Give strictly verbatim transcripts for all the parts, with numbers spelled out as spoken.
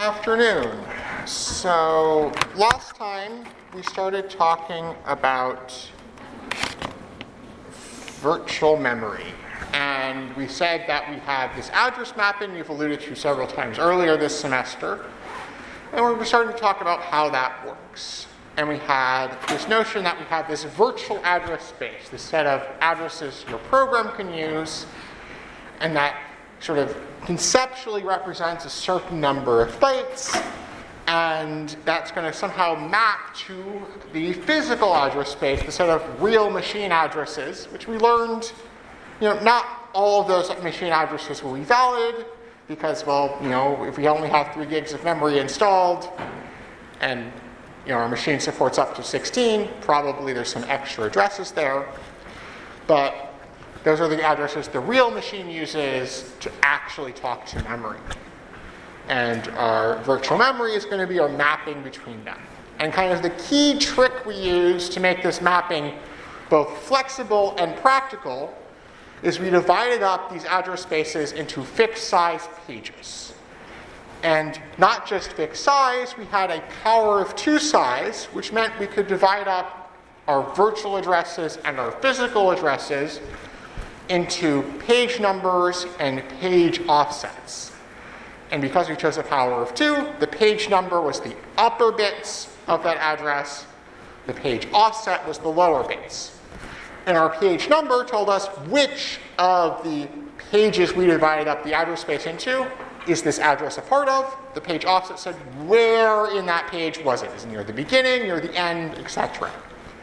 Afternoon. So last time we started talking about virtual memory. And we said that we have this address mapping we've alluded to several times earlier this semester. And we started to talk about how that works. And we had this notion that we have this virtual address space, this set of addresses your program can use, and that sort of conceptually represents a certain number of bytes, and that's going to somehow map to the physical address space, the set of real machine addresses, which we learned, you know, not all of those machine addresses will be valid, because, well, you know, if we only have three gigs of memory installed, and, you know, our machine supports up to sixteen, probably there's some extra addresses there, but those are the addresses the real machine uses to actually talk to memory. And our virtual memory is going to be our mapping between them. And kind of the key trick we use to make this mapping both flexible and practical is we divided up these address spaces into fixed size pages. And not just fixed size, we had a power of two size, which meant we could divide up our virtual addresses and our physical addresses into page numbers and page offsets. And because we chose a power of two, the page number was the upper bits of that address, the page offset was the lower bits. And our page number told us which of the pages we divided up the address space into is this address a part of. The page offset said where in that page was it? Is it near the beginning, near the end, et cetera.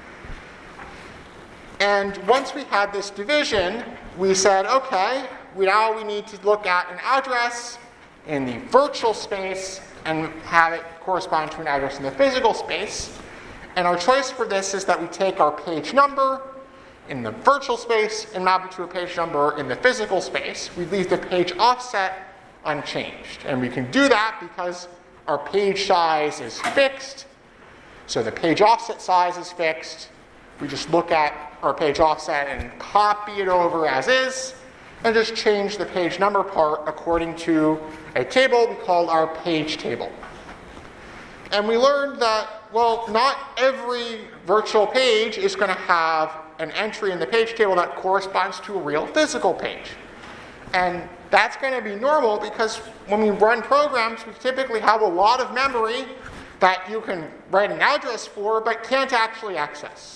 And once we had this division, we said, okay, we, now we need to look at an address in the virtual space and have it correspond to an address in the physical space. And our choice for this is that we take our page number in the virtual space and map it to a page number in the physical space. We leave the page offset unchanged. And we can do that because our page size is fixed. So the page offset size is fixed. We just look at our page offset and copy it over as is, and just change the page number part according to a table we called our page table. And we learned that, well, not every virtual page is going to have an entry in the page table that corresponds to a real physical page. And that's going to be normal because when we run programs, we typically have a lot of memory that you can write an address for but can't actually access.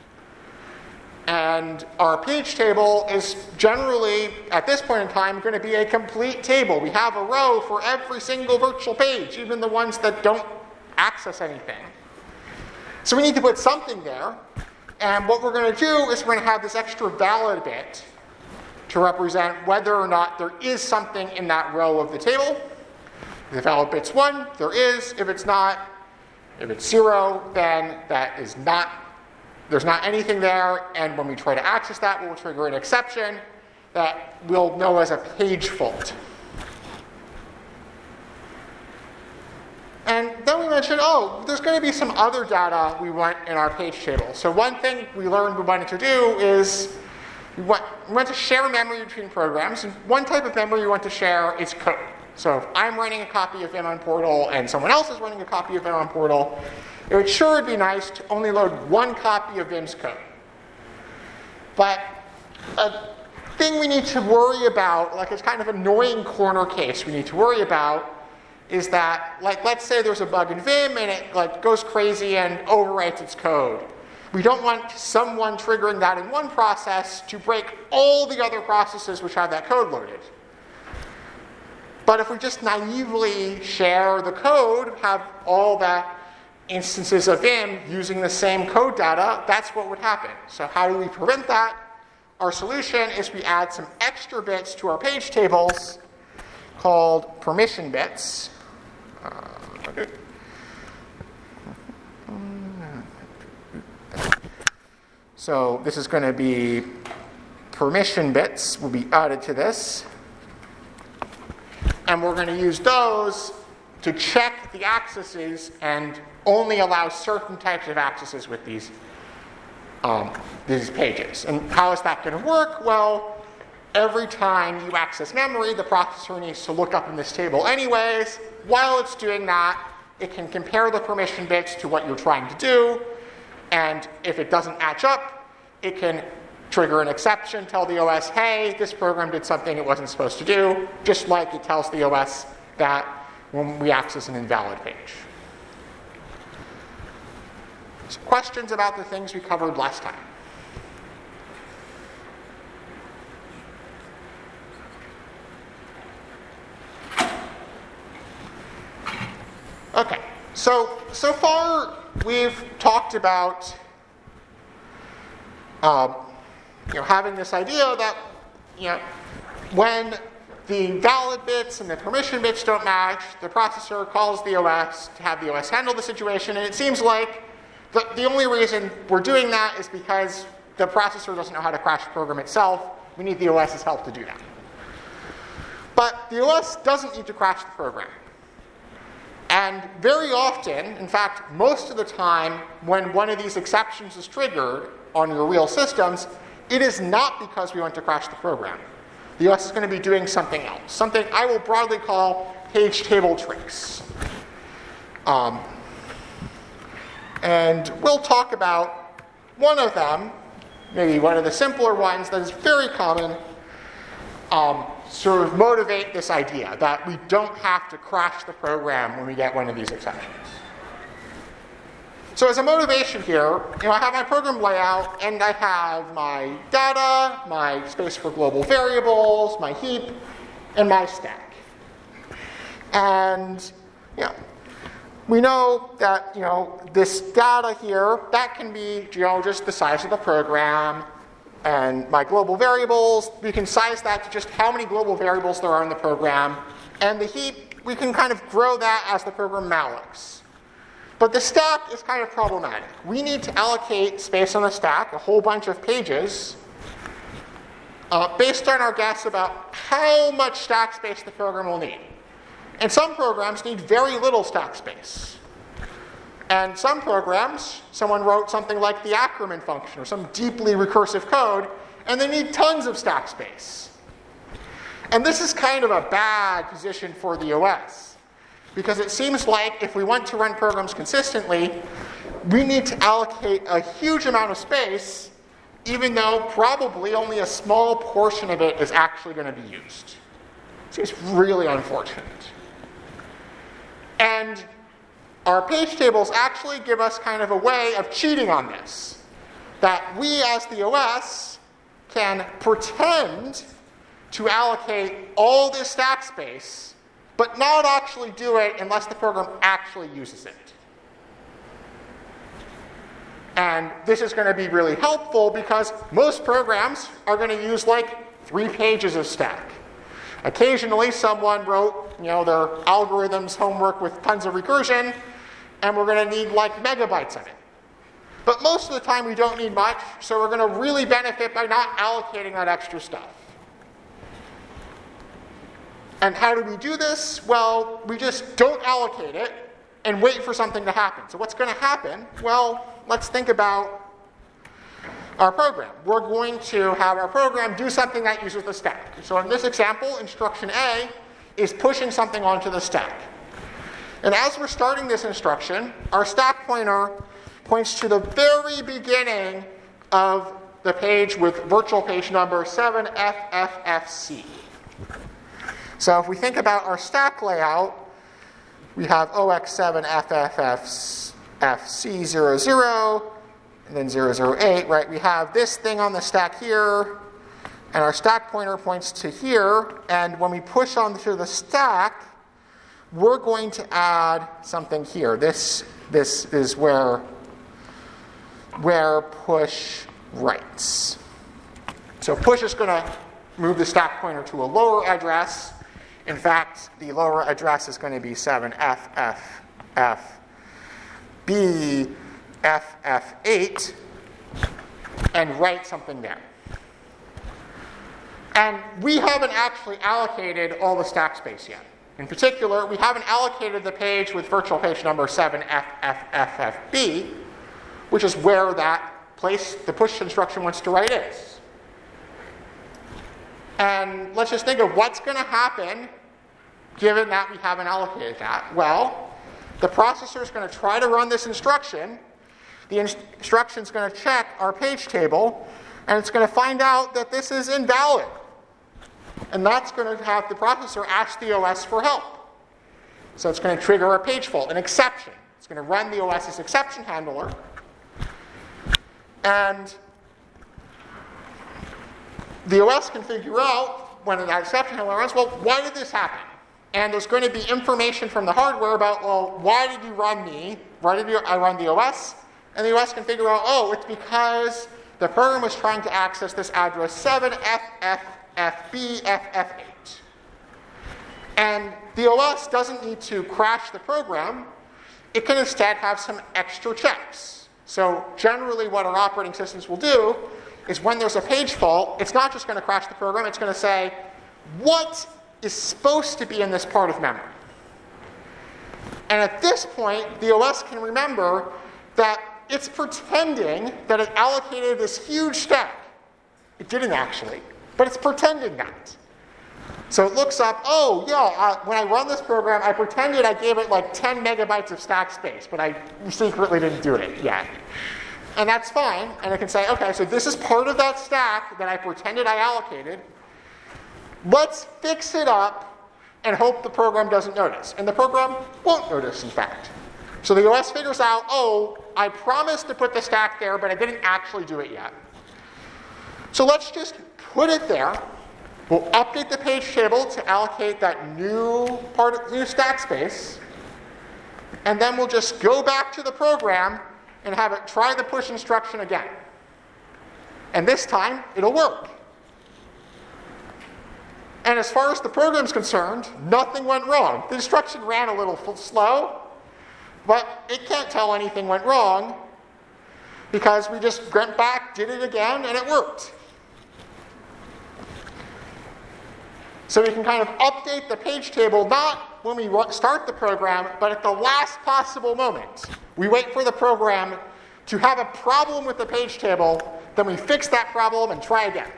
And our page table is generally, at this point in time, going to be a complete table. We have a row for every single virtual page, even the ones that don't access anything. So we need to put something there. And what we're going to do is we're going to have this extra valid bit to represent whether or not there is something in that row of the table. If the valid bit's one, there is. If it's not, if it's zero, then that is not There's not anything there, and when we try to access that, we'll trigger an exception that we'll know as a page fault. And then we mentioned, oh, there's going to be some other data we want in our page table. So one thing we learned we wanted to do is we want, we want to share memory between programs, and one type of memory we want to share is code. So if I'm running a copy of Vim on Portal and someone else is running a copy of Vim on Portal, it would sure be nice to only load one copy of Vim's code. But a thing we need to worry about, like it's kind of an annoying corner case we need to worry about, is that, like, let's say there's a bug in Vim and it like goes crazy and overwrites its code. We don't want someone triggering that in one process to break all the other processes which have that code loaded. But if we just naively share the code, have all the instances of Vim using the same code data, that's what would happen. So how do we prevent that? Our solution is we add some extra bits to our page tables called permission bits. Uh, okay. So this is going to be permission bits will be added to this. And we're going to use those to check the accesses and only allow certain types of accesses with these, um, these pages. And how is that going to work? Well, every time you access memory, the processor needs to look up in this table anyways. While it's doing that, it can compare the permission bits to what you're trying to do, and if it doesn't match up, it can trigger an exception, tell the O S, hey, this program did something it wasn't supposed to do, just like it tells the O S that when we access an invalid page. So questions about the things we covered last time? Okay, so so far we've talked about um, you know, having this idea that you know, when the valid bits and the permission bits don't match, the processor calls the O S to have the O S handle the situation, and it seems like the, the only reason we're doing that is because the processor doesn't know how to crash the program itself. We need the OS's help to do that. But the O S doesn't need to crash the program. And very often, in fact, most of the time, when one of these exceptions is triggered on your real systems, it is not because we want to crash the program. The O S is going to be doing something else, something I will broadly call page table tricks. Um, and we'll talk about one of them, maybe one of the simpler ones that is very common, um, sort of motivate this idea that we don't have to crash the program when we get one of these exceptions. So as a motivation here, you know, I have my program layout, and I have my data, my space for global variables, my heap, and my stack. And you know, we know that you know this data here, that can be you know just the size of the program. And my global variables, we can size that to just how many global variables there are in the program. And the heap, we can kind of grow that as the program mallocs. But the stack is kind of problematic. We need to allocate space on the stack, a whole bunch of pages, uh, based on our guess about how much stack space the program will need. And some programs need very little stack space. And some programs, someone wrote something like the Ackermann function or some deeply recursive code, and they need tons of stack space. And this is kind of a bad position for the O S, because it seems like if we want to run programs consistently, we need to allocate a huge amount of space, even though probably only a small portion of it is actually going to be used. Seems really unfortunate. And our page tables actually give us kind of a way of cheating on this. That we, as the O S, can pretend to allocate all this stack space, but not actually do it unless the program actually uses it. And this is going to be really helpful because most programs are going to use like three pages of stack. Occasionally, someone wrote, you know, their algorithms homework with tons of recursion, and we're going to need like megabytes of it. But most of the time we don't need much, so we're going to really benefit by not allocating that extra stuff. And how do we do this? Well, we just don't allocate it and wait for something to happen. So what's going to happen? Well, let's think about our program. We're going to have our program do something that uses the stack. So in this example, instruction A is pushing something onto the stack. And as we're starting this instruction, our stack pointer points to the very beginning of the page with virtual page number seven F F F C. So if we think about our stack layout, we have O X seven F F F C zero zero, and then zero zero eight, right? We have this thing on the stack here, and our stack pointer points to here, and when we push onto the stack, we're going to add something here. This, this is where, where push writes. So push is going to move the stack pointer to a lower address. In fact, the lower address is going to be seven F F F B F F eight and write something there. And we haven't actually allocated all the stack space yet. In particular, we haven't allocated the page with virtual page number seven F F F F B, which is where that place the push instruction wants to write is. And let's just think of what's going to happen given that we haven't allocated that. Well, the processor is going to try to run this instruction. The in- instruction is going to check our page table, and it's going to find out that this is invalid. And that's going to have the processor ask the O S for help. So it's going to trigger a page fault, an exception. It's going to run the OS's exception handler. And the O S can figure out when that exception handler runs, well, why did this happen? And there's going to be information from the hardware about, well, why did you run me? Why did you, I run the O S? And the O S can figure out, oh, it's because the program was trying to access this address seven F F F B F F eight. And the O S doesn't need to crash the program. It can instead have some extra checks. So generally what our operating systems will do is when there's a page fault, it's not just going to crash the program, it's going to say, what is supposed to be in this part of memory? And at this point, the O S can remember that it's pretending that it allocated this huge stack. It didn't actually, but it's pretending that. So it looks up, oh, yeah, uh, when I run this program, I pretended I gave it like ten megabytes of stack space, but I secretly didn't do it yet. And that's fine. And it can say, okay, so this is part of that stack that I pretended I allocated. Let's fix it up and hope the program doesn't notice. And the program won't notice, in fact. So the O S figures out, oh, I promised to put the stack there, but I didn't actually do it yet. So let's just put it there. We'll update the page table to allocate that new part of new stack space. And then we'll just go back to the program and have it try the push instruction again. And this time, it'll work. And as far as the program's concerned, nothing went wrong. The instruction ran a little slow, but it can't tell anything went wrong because we just went back, did it again, and it worked. So we can kind of update the page table not when we start the program, but at the last possible moment. We wait for the program to have a problem with the page table, then we fix that problem and try again.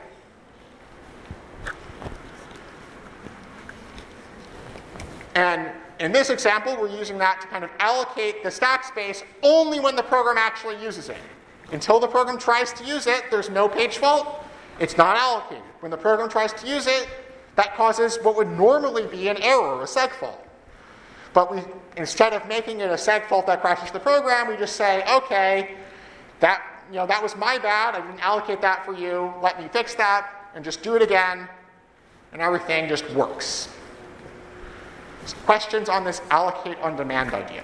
And in this example, we're using that to kind of allocate the stack space only when the program actually uses it. Until the program tries to use it, there's no page fault. It's not allocated. When the program tries to use it, that causes what would normally be an error, a seg fault. But we, instead of making it a seg fault that crashes the program, we just say, okay, that, you know, that was my bad. I didn't allocate that for you. Let me fix that and just do it again. And everything just works. So questions on this allocate on demand idea?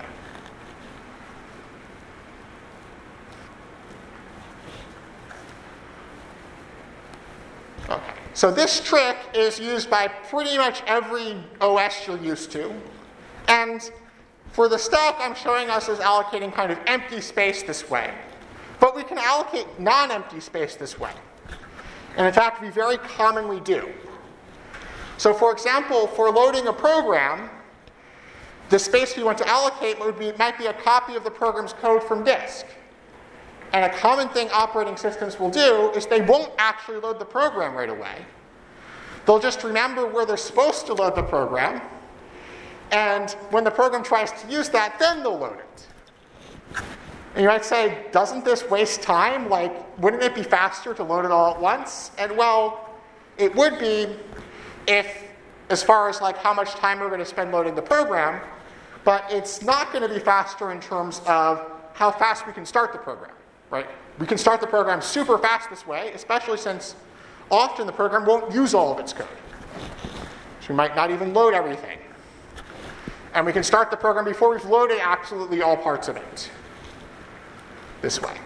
Okay. So this trick is used by pretty much every O S you're used to. And for the stack, I'm showing us as allocating kind of empty space this way. But we can allocate non-empty space this way. And in fact, we very commonly do. So for example, for loading a program, the space we want to allocate would be, might be a copy of the program's code from disk. And a common thing operating systems will do is they won't actually load the program right away. They'll just remember where they're supposed to load the program. And when the program tries to use that, then they'll load it. And you might say, doesn't this waste time? Like, wouldn't it be faster to load it all at once? And well, it would be if, as far as like how much time we're going to spend loading the program, but it's not going to be faster in terms of how fast we can start the program. Right? We can start the program super fast this way, especially since often the program won't use all of its code. So we might not even load everything. And we can start the program before we've loaded absolutely all parts of it. This way.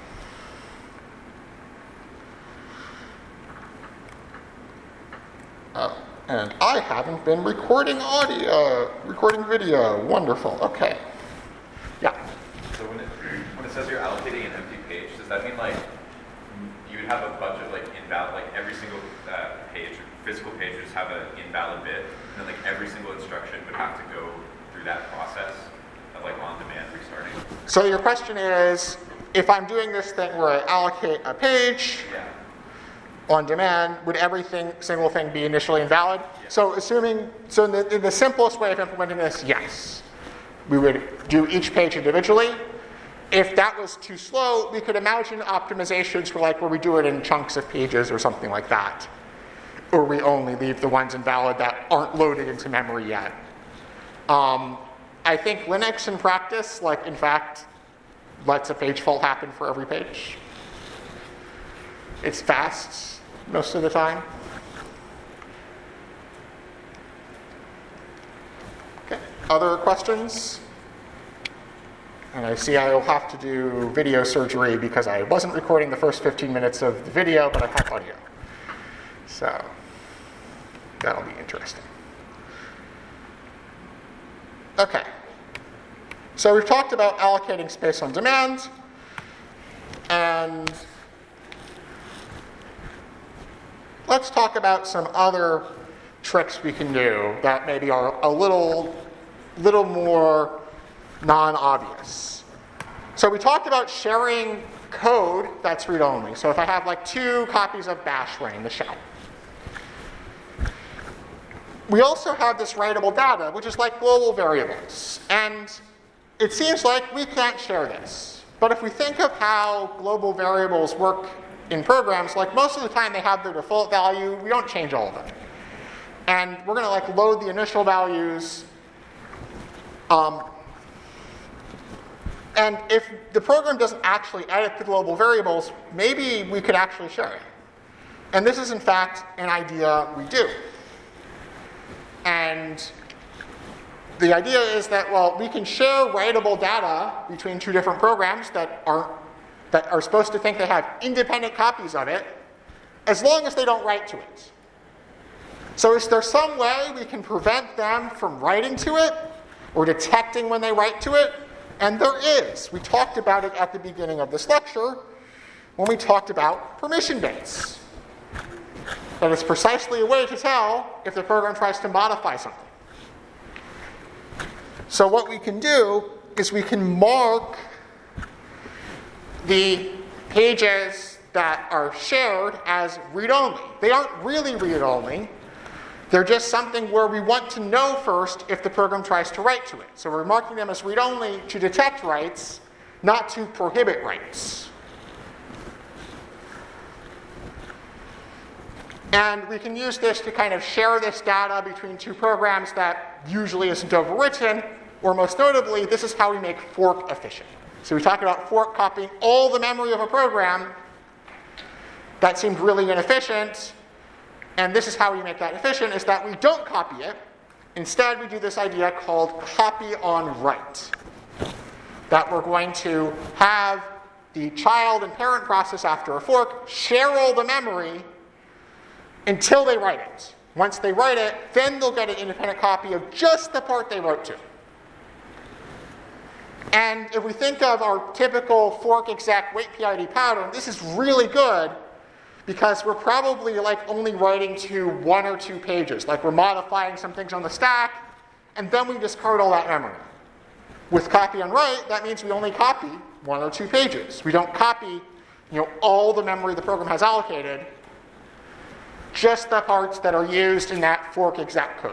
Oh, and I haven't been recording audio, recording video. Wonderful. Okay. Yeah. So when it, when it says you're allocating an empty page, does that mean like you would have a bunch of like invalid, like every single uh, page, physical page would just have an invalid bit, and then like every single instruction would have to go through that process of like on-demand restarting? So your question is, if I'm doing this thing where I allocate a page, yeah. on demand, would everything, single thing be initially invalid? Yeah. So assuming, so in the, in the simplest way of implementing this, yes. We would do each page individually. If that was too slow, we could imagine optimizations for like where we do it in chunks of pages or something like that. Or we only leave the ones invalid that aren't loaded into memory yet. Um, I think Linux in practice, like in fact, lets a page fault happen for every page. It's fast most of the time. Okay, other questions? And I see I will have to do video surgery because I wasn't recording the first fifteen minutes of the video, but I have audio. So that'll be interesting. Okay. So we've talked about allocating space on demand, and let's talk about some other tricks we can do that maybe are a little, little more non-obvious. So we talked about sharing code that's read-only. So if I have like two copies of bash running the shell. We also have this writable data, which is like global variables. And it seems like we can't share this. But if we think of how global variables work in programs, like most of the time they have their default value. We don't change all of them. And we're going to like load the initial values. Um, and if the program doesn't actually edit the global variables, maybe we could actually share it. And this is in fact an idea we do. And the idea is that, well, we can share writable data between two different programs that aren't that are supposed to think they have independent copies of it, as long as they don't write to it. So is there some way we can prevent them from writing to it or detecting when they write to it? And there is. We talked about it at the beginning of this lecture when we talked about permission bits. That is precisely a way to tell if the program tries to modify something. So what we can do is we can mark the pages that are shared as read-only. They aren't really read-only. They're just something where we want to know first if the program tries to write to it. So we're marking them as read-only to detect writes, not to prohibit writes. And we can use this to kind of share this data between two programs that usually isn't overwritten, or most notably, this is how we make fork efficient. So we talked about fork copying all the memory of a program. That seemed really inefficient. And this is how we make that efficient, is that we don't copy it. Instead, we do this idea called copy on write. That we're going to have the child and parent process after a fork share all the memory until they write it. Once they write it, then they'll get an independent copy of just the part they wrote to. And if we think of our typical fork exec wait P I D pattern, this is really good because we're probably like only writing to one or two pages. Like we're modifying some things on the stack, and then we discard all that memory. With copy on write, that means we only copy one or two pages. We don't copy, you know, all the memory the program has allocated, just the parts that are used in that fork exec code.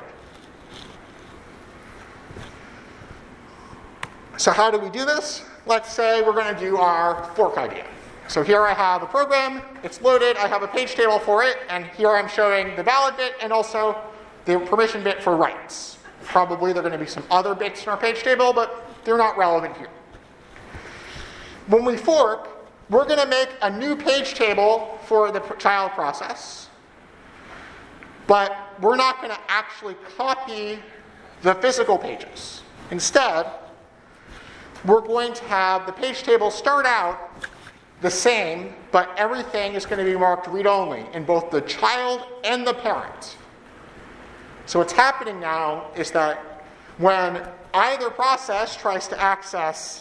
So how do we do this? Let's say we're going to do our fork idea. So here I have a program, it's loaded, I have a page table for it, and here I'm showing the valid bit and also the permission bit for writes. Probably there are going to be some other bits in our page table, but they're not relevant here. When we fork, we're going to make a new page table for the child process, but we're not going to actually copy the physical pages. Instead, we're going to have the page table start out the same, but everything is going to be marked read-only in both the child and the parent. So what's happening now is that when either process tries to access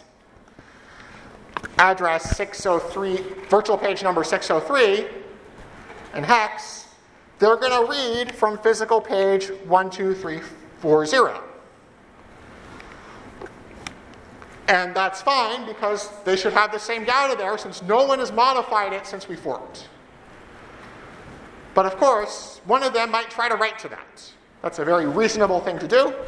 address six oh three, virtual page number six oh three, and hex, they're going to read from physical page one two three four zero. And that's fine because they should have the same data there since no one has modified it since we forked. But of course, one of them might try to write to that. That's a very reasonable thing to do.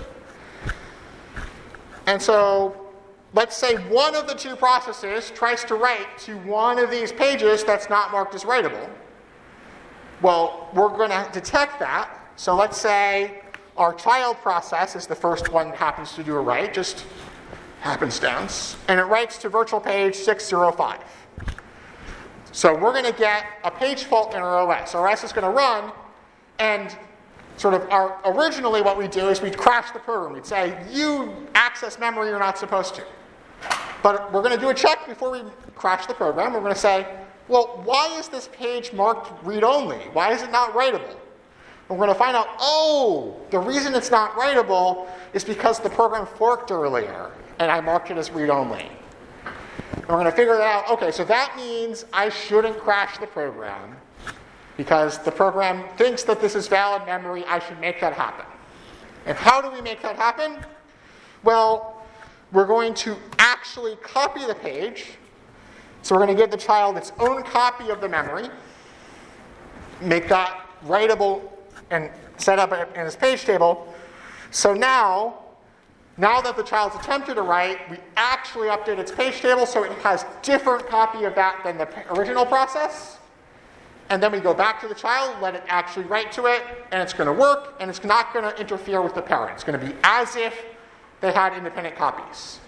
And so let's say one of the two processes tries to write to one of these pages that's not marked as writable. Well, we're going to detect that. So let's say our child process is the first one that happens to do a write, just happenstance, and it writes to virtual page six oh five. So we're going to get a page fault in our O S. Our O S is going to run, and sort of our originally what we do is we'd crash the program. We'd say, you access memory you're not supposed to. But we're going to do a check before we crash the program. We're going to say, well, why is this page marked read-only? Why is it not writable? And we're going to find out, oh, the reason it's not writable is because the program forked earlier, and I marked it as read-only. And we're going to figure that out. Okay, so that means I shouldn't crash the program because the program thinks that this is valid memory. I should make that happen. And how do we make that happen? Well, we're going to actually copy the page. So we're going to give the child its own copy of the memory, make that writable, and set up in its page table. So now, now that the child's attempted to write, we actually update its page table so it has different copy of that than the original process. And then we go back to the child, let it actually write to it, and it's going to work, and it's not going to interfere with the parent. It's going to be as if they had independent copies.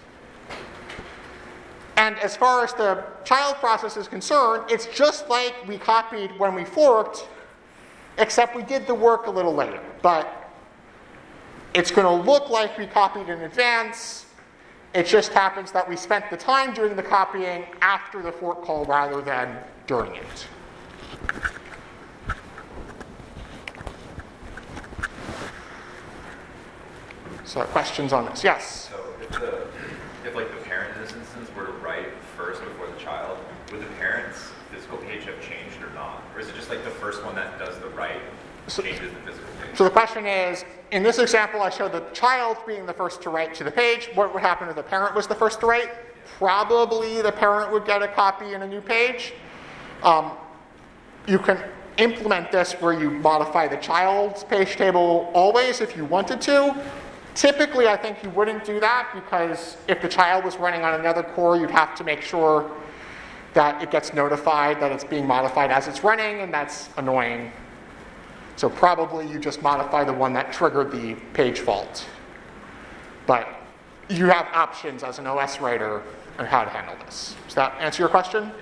And as far as the child process is concerned, it's just like we copied when we forked, except we did the work a little later. But it's going to look like we copied in advance. It just happens that we spent the time doing the copying after the fork call rather than during it. So questions on this? Yes? So if, the, if like the parent in this instance were to write first before the child, would the parent's physical page have changed or not? Or is it just like the first one that does the write So, changes the physical page? so the question is, in this example I showed the child being the first to write to the page. What would happen if the parent was the first to write? Probably the parent would get a copy in a new page. Um, you can implement this where you modify the child's page table always if you wanted to. Typically, I think you wouldn't do that because if the child was running on another core, you'd have to make sure that it gets notified that it's being modified as it's running, and that's annoying. So probably you just modify the one that triggered the page fault. But you have options as an O S writer on how to handle this. Does that answer your question?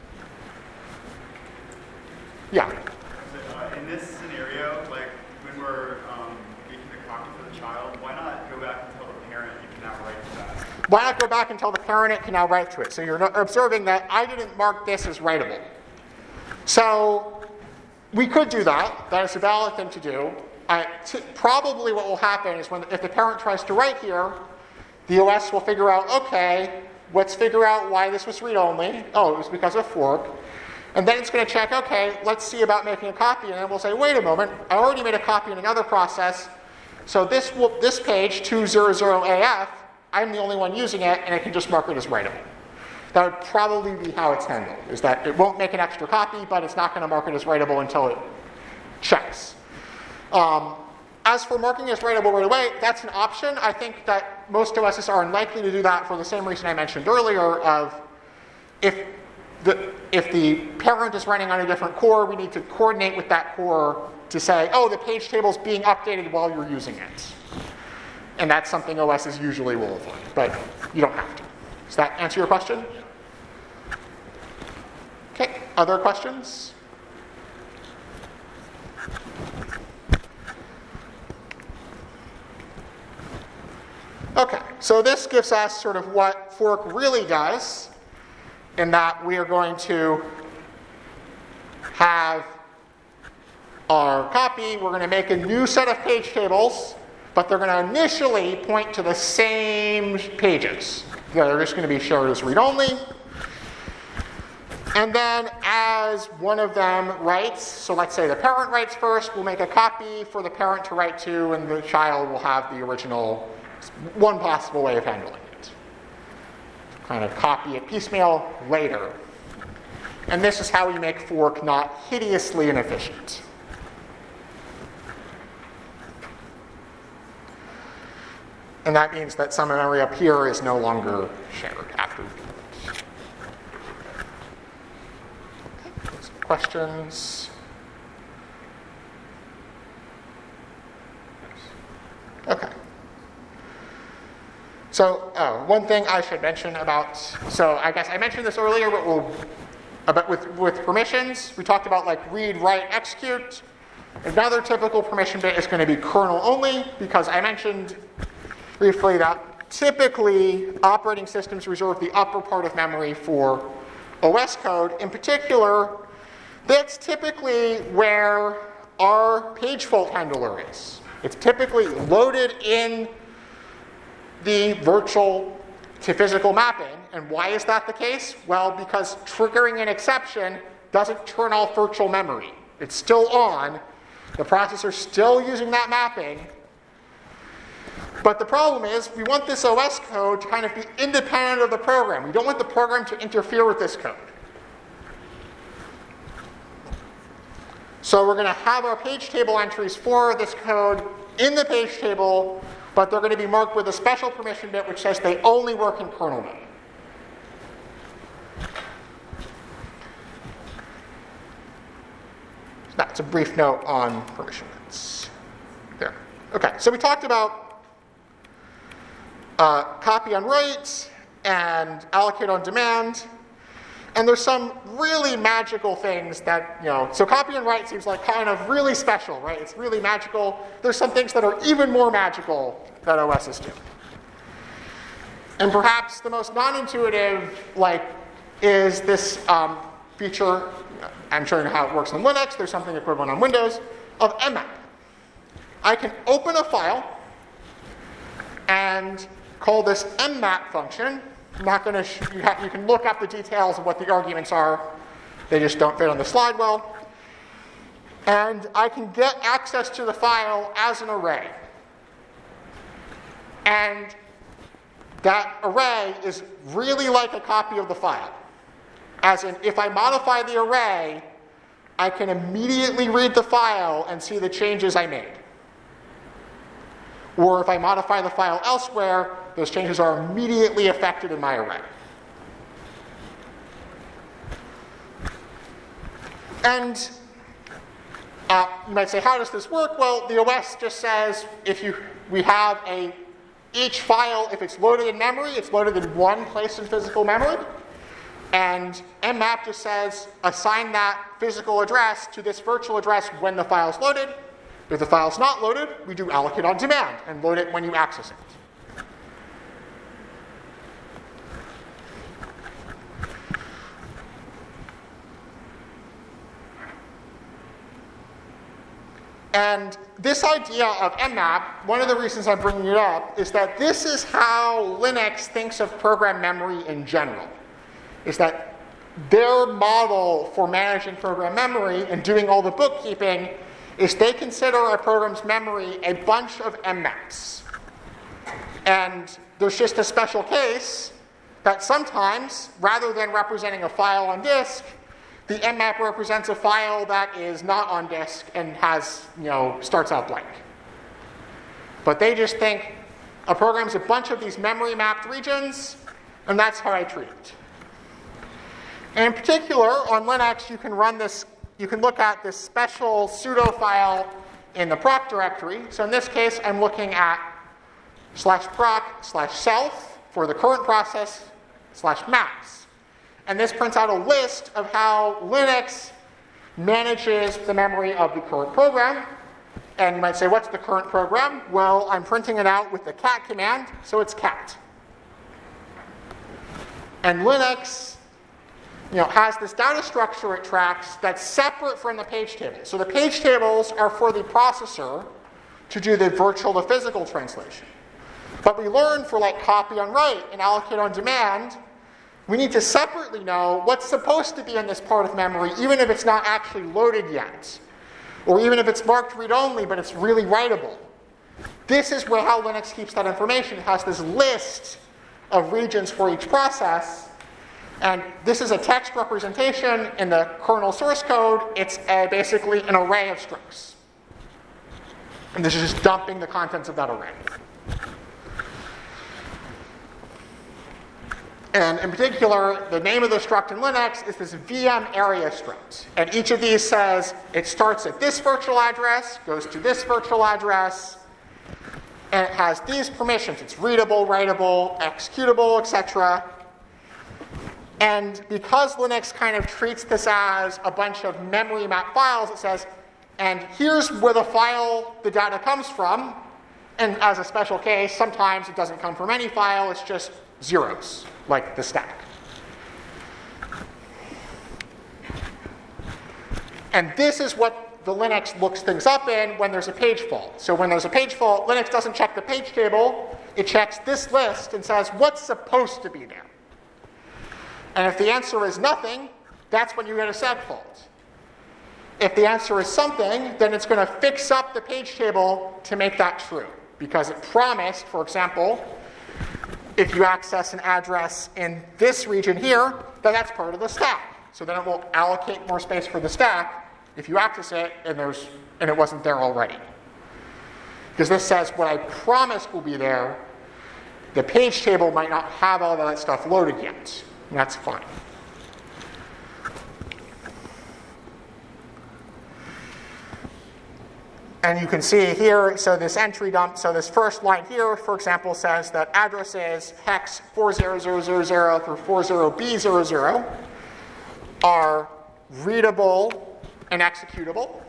Yeah. So, uh, in this scenario, like when we're um, making the copy for the child, why not go back and tell the parent you can now write to that? Why not go back and tell the parent it can now write to it? So you're observing that I didn't mark this as writable. So we could do that. That is a valid thing to do. Uh, t- probably what will happen is when if the parent tries to write here, the O S will figure out, okay, let's figure out why this was read-only. Oh, it was because of fork. And then it's going to check, okay, let's see about making a copy. And then we'll say, wait a moment, I already made a copy in another process. So this will, this page, two hundred A F, I'm the only one using it, and it can just mark it as writable. That would probably be how it's handled, is that it won't make an extra copy, but it's not going to mark it as writable until it checks. Um, as for marking as writable right away, that's an option. I think that most O Ss are unlikely to do that for the same reason I mentioned earlier of if the, if the parent is running on a different core, we need to coordinate with that core to say, oh, the page table is being updated while you're using it. And that's something O Ss usually will avoid, but you don't have to. Does that answer your question? Okay, other questions? Okay, so this gives us sort of what fork really does, in that we are going to have our copy, we're going to make a new set of page tables, but they're going to initially point to the same pages. They're just going to be showed as read-only. And then as one of them writes, so let's say the parent writes first, we'll make a copy for the parent to write to, and the child will have the original, one possible way of handling it. Kind of copy it piecemeal later. And this is how we make fork not hideously inefficient. And that means that some memory up here is no longer shared after read. Okay, some questions? Okay. So uh, one thing I should mention about, so I guess I mentioned this earlier, but we'll, about with, with permissions, we talked about like read, write, execute. Another typical permission bit is going to be kernel only, because I mentioned briefly that typically operating systems reserve the upper part of memory for O S code. In particular, that's typically where our page fault handler is. It's typically loaded in the virtual to physical mapping. And why is that the case? Well, because triggering an exception doesn't turn off virtual memory. It's still on. The processor's still using that mapping. But the problem is we want this O S code to kind of be independent of the program. We don't want the program to interfere with this code. So we're going to have our page table entries for this code in the page table, but they're going to be marked with a special permission bit which says they only work in kernel mode. That's a brief note on permission bits. There. Okay, so we talked about uh, copy on write and allocate on demand. And there's some really magical things that, you know, so copy and write seems like kind of really special, right? It's really magical. There's some things that are even more magical that O Ss do. And perhaps the most non-intuitive, like, is this um, feature. I'm showing you how it works on Linux. There's something equivalent on Windows of mmap. I can open a file and call this mmap function. I'm not going to. Sh- you, ha- you can look up the details of what the arguments are. They just don't fit on the slide well. And I can get access to the file as an array. And that array is really like a copy of the file. As in, if I modify the array, I can immediately read the file and see the changes I made. Or if I modify the file elsewhere, those changes are immediately affected in my array. And uh, you might say, how does this work? Well, the O S just says if you we have a each file, if it's loaded in memory, it's loaded in one place in physical memory. And mmap just says assign that physical address to this virtual address when the file is loaded. If the file is not loaded, we do allocate on demand and load it when you access it. And this idea of mmap, one of the reasons I'm bringing it up is that this is how Linux thinks of program memory in general. Is that their model for managing program memory and doing all the bookkeeping is they consider a program's memory a bunch of mmaps. And there's just a special case that sometimes, rather than representing a file on disk, the mmap represents a file that is not on disk and has, you know, starts out blank. But they just think a program's a bunch of these memory mapped regions, and that's how I treat it. And in particular, on Linux, you can run this, you can look at this special sudo file in the proc directory. So in this case, I'm looking at slash proc slash self for the current process slash maps. And this prints out a list of how Linux manages the memory of the current program. And you might say, what's the current program? Well, I'm printing it out with the cat command, so it's cat. And Linux, you know, has this data structure it tracks that's separate from the page tables. So the page tables are for the processor to do the virtual to physical translation. But we learned for like copy on write and allocate on demand, we need to separately know what's supposed to be in this part of memory, even if it's not actually loaded yet. Or even if it's marked read-only, but it's really writable. This is where how Linux keeps that information. It has this list of regions for each process. And this is a text representation in the kernel source code. It's a, basically an array of strings. And this is just dumping the contents of that array. And in particular, the name of the struct in Linux is this V M area struct. And each of these says it starts at this virtual address, goes to this virtual address, and it has these permissions. It's readable, writable, executable, et cetera. And because Linux kind of treats this as a bunch of memory map files, it says, and here's where the file the data comes from. And as a special case, sometimes it doesn't come from any file, it's just zeros, like the stack. And this is what the Linux looks things up in when there's a page fault. So when there's a page fault, Linux doesn't check the page table, it checks this list and says, what's supposed to be there? And if the answer is nothing, that's when you get a seg fault. If the answer is something, then it's going to fix up the page table to make that true. Because it promised, for example, if you access an address in this region here, then that's part of the stack. So then it will allocate more space for the stack if you access it and, there's, and it wasn't there already. Because this says what I promised will be there, the page table might not have all of that stuff loaded yet. And that's fine. And you can see here, so this entry dump, so this first line here, for example, says that addresses hex four zero zero zero zero through four zero B zero zero are readable and executable,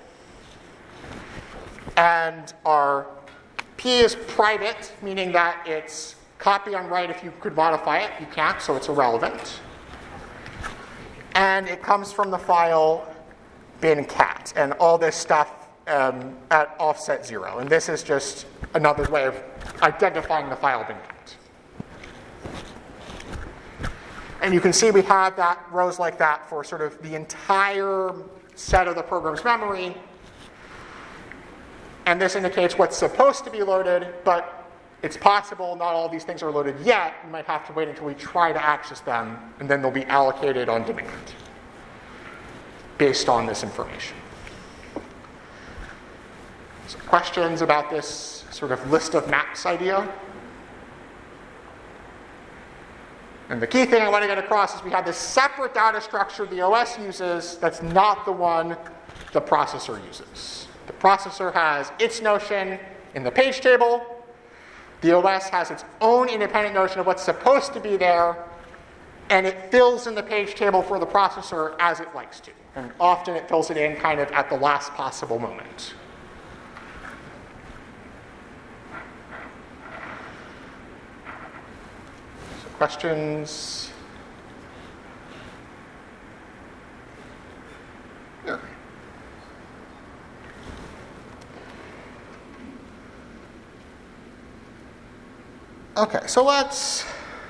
and are P is private, meaning that it's copy on write if you could modify it. You can't, so it's irrelevant. And it comes from the file bin cat, and all this stuff Um, at offset zero. And this is just another way of identifying the file bin cat. And you can see we have that rows like that for sort of the entire set of the program's memory. And this indicates what's supposed to be loaded, but it's possible not all these things are loaded yet. We might have to wait until we try to access them, and then they'll be allocated on demand based on this information. So questions about this sort of list of maps idea? And the key thing I want to get across is we have this separate data structure the O S uses that's not the one the processor uses. The processor has its notion in the page table. The O S has its own independent notion of what's supposed to be there, and it fills in the page table for the processor as it likes to. And often it fills it in kind of at the last possible moment. Questions? Yeah. Okay, so let's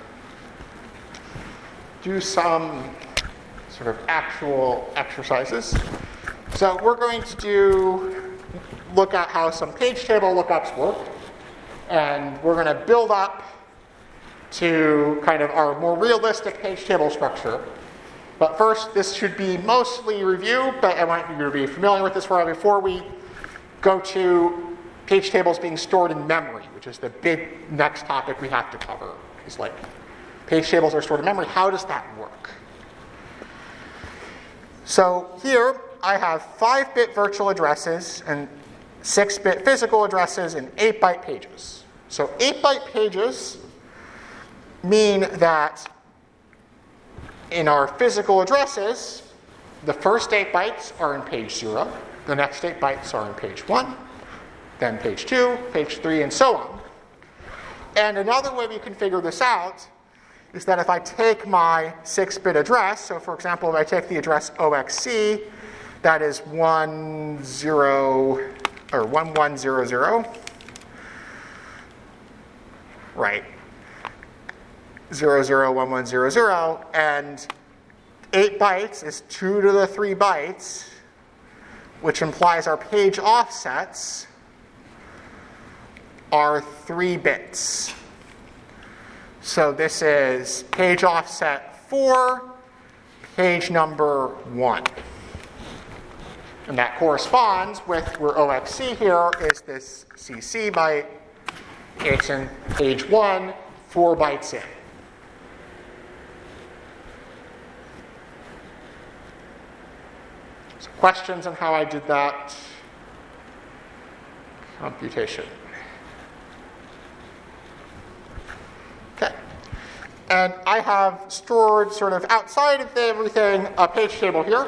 do some sort of actual exercises. So we're going to do look at how some page table lookups work, and we're going to build up to kind of our more realistic page table structure. But first, this should be mostly review, but I want you to be familiar with this before we go to page tables being stored in memory, which is the big next topic we have to cover. It's like, page tables are stored in memory. How does that work? So here, I have five-bit virtual addresses and six-bit physical addresses in eight-byte pages. So eight-byte pages mean that in our physical addresses, the first eight bytes are in page zero, the next eight bytes are in page one, then page two, page three, and so on. And another way we can figure this out is that if I take my six-bit address, so for example, if I take the address O X C, that is one zero or one one zero zero, right? zero zero one one zero zero, and eight bytes is two to the three bytes, which implies our page offsets are three bits. So this is page offset four, page number one. And that corresponds with where O X C here is this C C byte. It's in page one, four bytes in. questions on how I did that computation? Okay. And I have stored sort of outside of everything a page table here.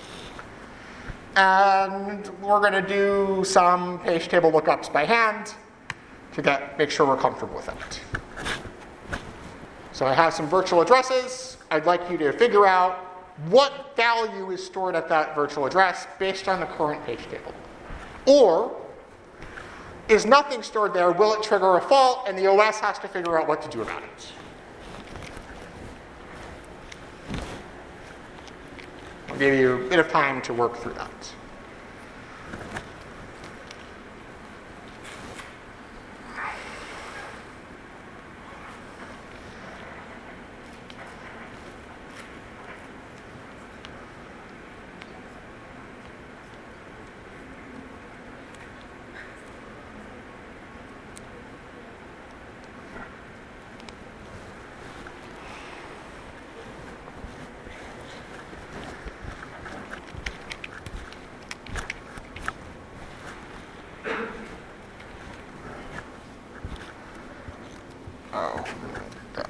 And we're going to do some page table lookups by hand to get make sure we're comfortable with it. So I have some virtual addresses. I'd like you to figure out what value is stored at that virtual address based on the current page table. Or, is nothing stored there? Will it trigger a fault? And the O S has to figure out what to do about it. I'll give you a bit of time to work through that. Oh, that.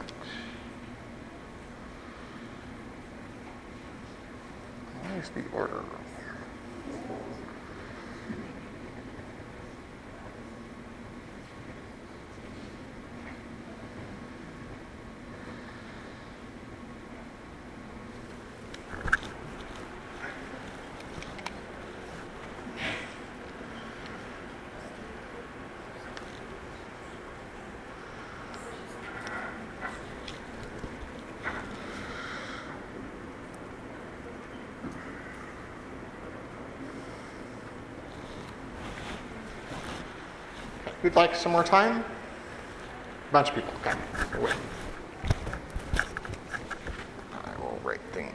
Where's the order? We'd like some more time? A bunch of people. Okay. Wait. I will write things.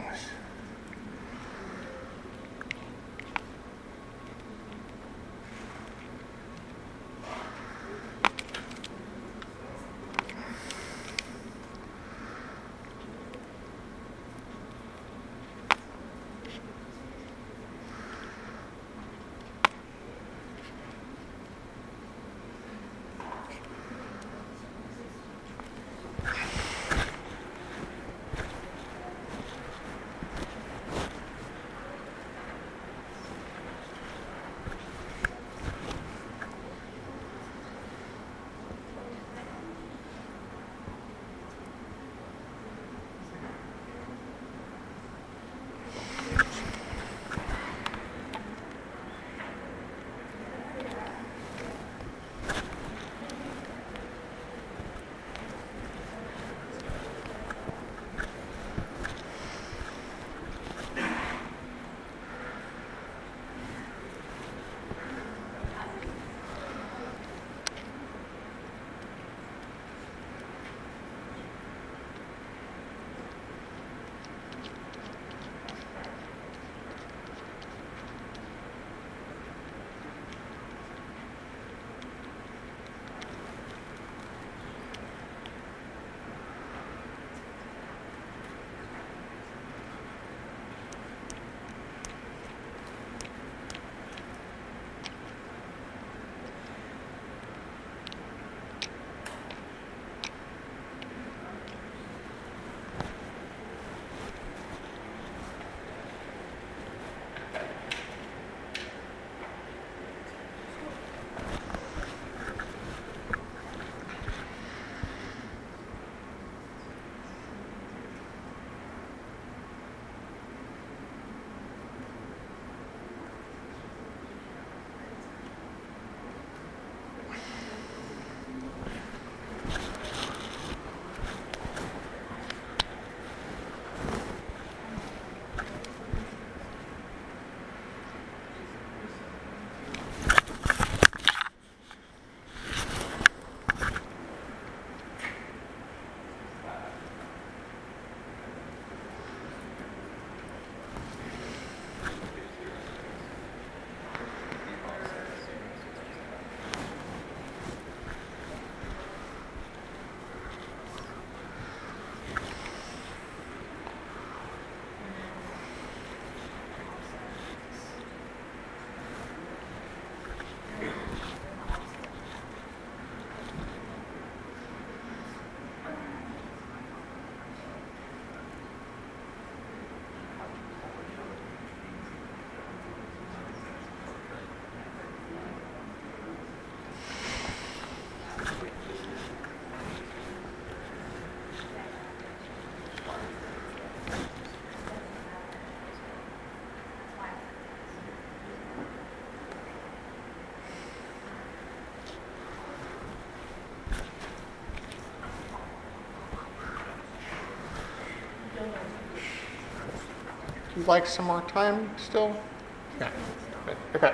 you'd like some more time still? Yeah. Okay.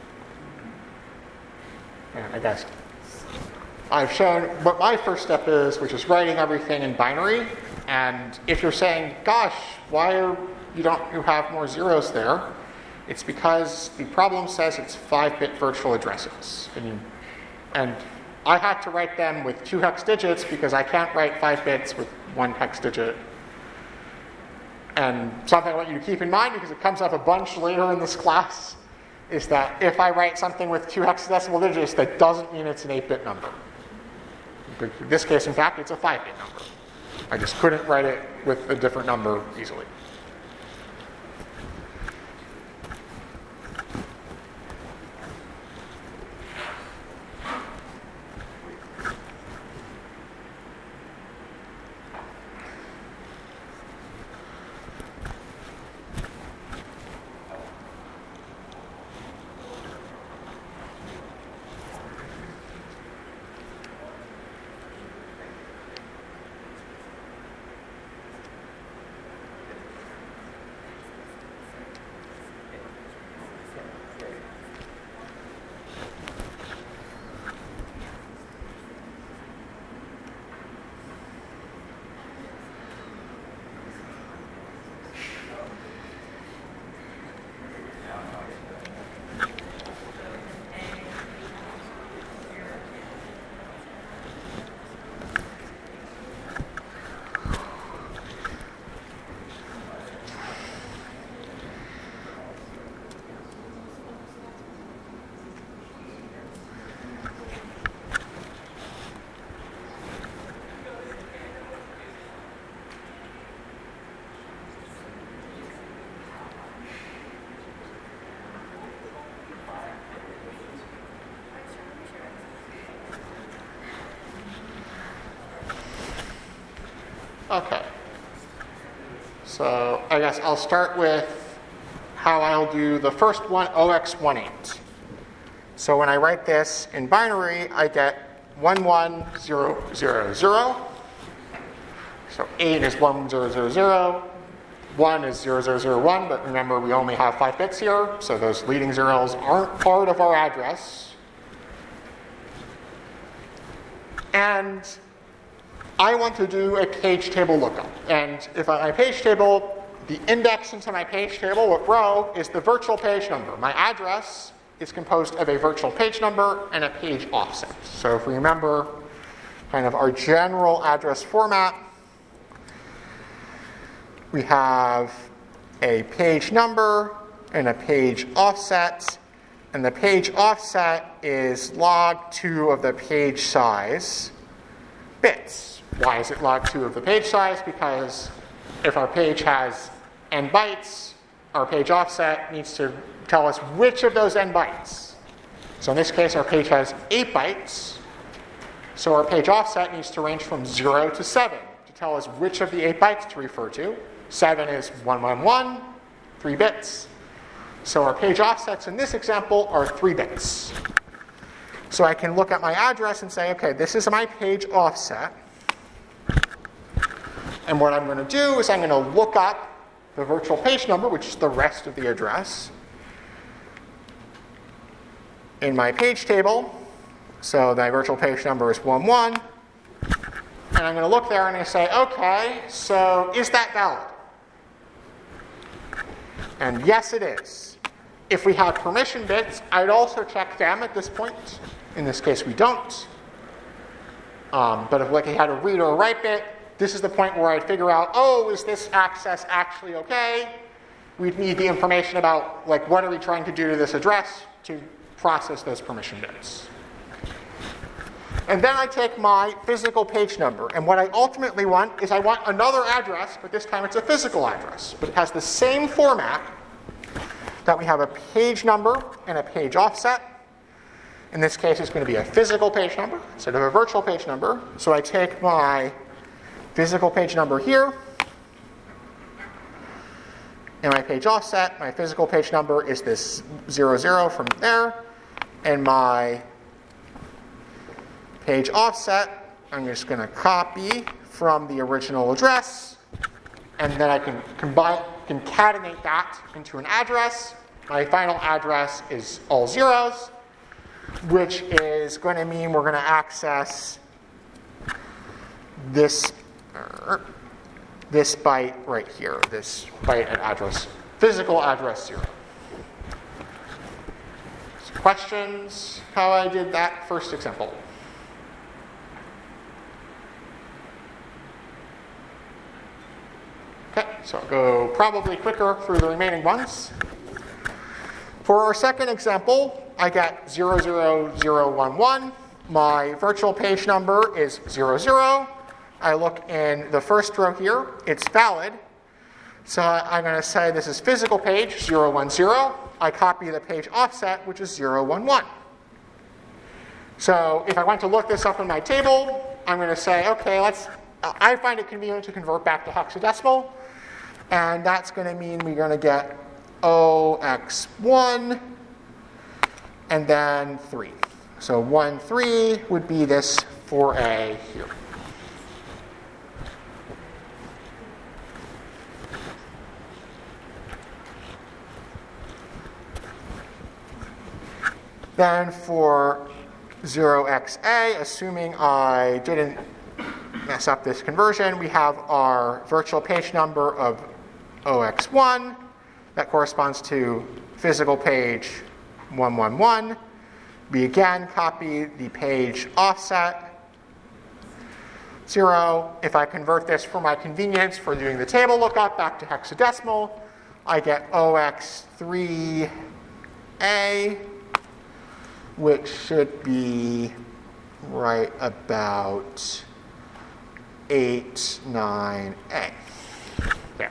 Yeah, I guess. I've shown what my first step is, which is writing everything in binary. And if you're saying, gosh, why are you don't you have more zeros there? It's because the problem says it's five-bit virtual addresses. And, and I had to write them with two hex digits because I can't write five bits with one hex digit. And something I want you to keep in mind, because it comes up a bunch later in this class, is that if I write something with two hexadecimal digits, that doesn't mean it's an eight-bit number. In this case, in fact, it's a five-bit number. I just couldn't write it with a different number easily. Okay. So I guess I'll start with how I'll do the first one, O X eighteen. So when I write this in binary, I get one one zero zero zero. So eight is one zero zero zero. one is zero zero zero one, but remember we only have five bits here, so those leading zeros aren't part of our address. And I want to do a page table lookup. And if on my page table, the index into my page table, what row, is the virtual page number. My address is composed of a virtual page number and a page offset. So if we remember kind of our general address format, we have a page number and a page offset. And the page offset is log two of the page size bits. Why is it log two of the page size? Because if our page has n bytes, our page offset needs to tell us which of those n bytes. So in this case, our page has eight bytes. So our page offset needs to range from zero to seven to tell us which of the eight bytes to refer to. seven is one one one, three bits. So our page offsets in this example are three bits. So I can look at my address and say, okay, this is my page offset. And what I'm going to do is I'm going to look up the virtual page number, which is the rest of the address, in my page table. So my virtual page number is one one. And I'm going to look there and I'm going to say, okay, so is that valid? And yes, it is. If we have permission bits, I'd also check them at this point. In this case, we don't. Um, but if like I had a read or a write bit, this is the point where I'd figure out, oh, is this access actually okay? We'd need the information about, like, what are we trying to do to this address to process those permission bits. And then I take my physical page number. And what I ultimately want is I want another address, but this time it's a physical address. But it has the same format that we have a page number and a page offset. In this case, it's going to be a physical page number instead of a virtual page number. So I take my physical page number here, and my page offset, my physical page number is this zero zero from there, and my page offset, I'm just going to copy from the original address, and then I can combine, concatenate that into an address. My final address is all zeros, which is going to mean we're going to access this, uh, this byte right here, this byte at address, physical address zero. So questions how I did that first example? Okay, so I'll go probably quicker through the remaining ones. For our second example, I get zero zero zero one one. My virtual page number is zero zero. I look in the first row here. It's valid. So I'm going to say this is physical page zero one zero. I copy the page offset, which is zero one one. So if I want to look this up in my table, I'm going to say, okay, let's. I find it convenient to convert back to hexadecimal. And that's going to mean we're going to get O X one and then three. So one, three would be this four A here. Then for zero X A, assuming I didn't mess up this conversion, we have our virtual page number of O X one. That corresponds to physical page one one one. We again copy the page offset, zero. If I convert this for my convenience for doing the table lookup back to hexadecimal, I get O X three A, which should be right about eight nine A. There.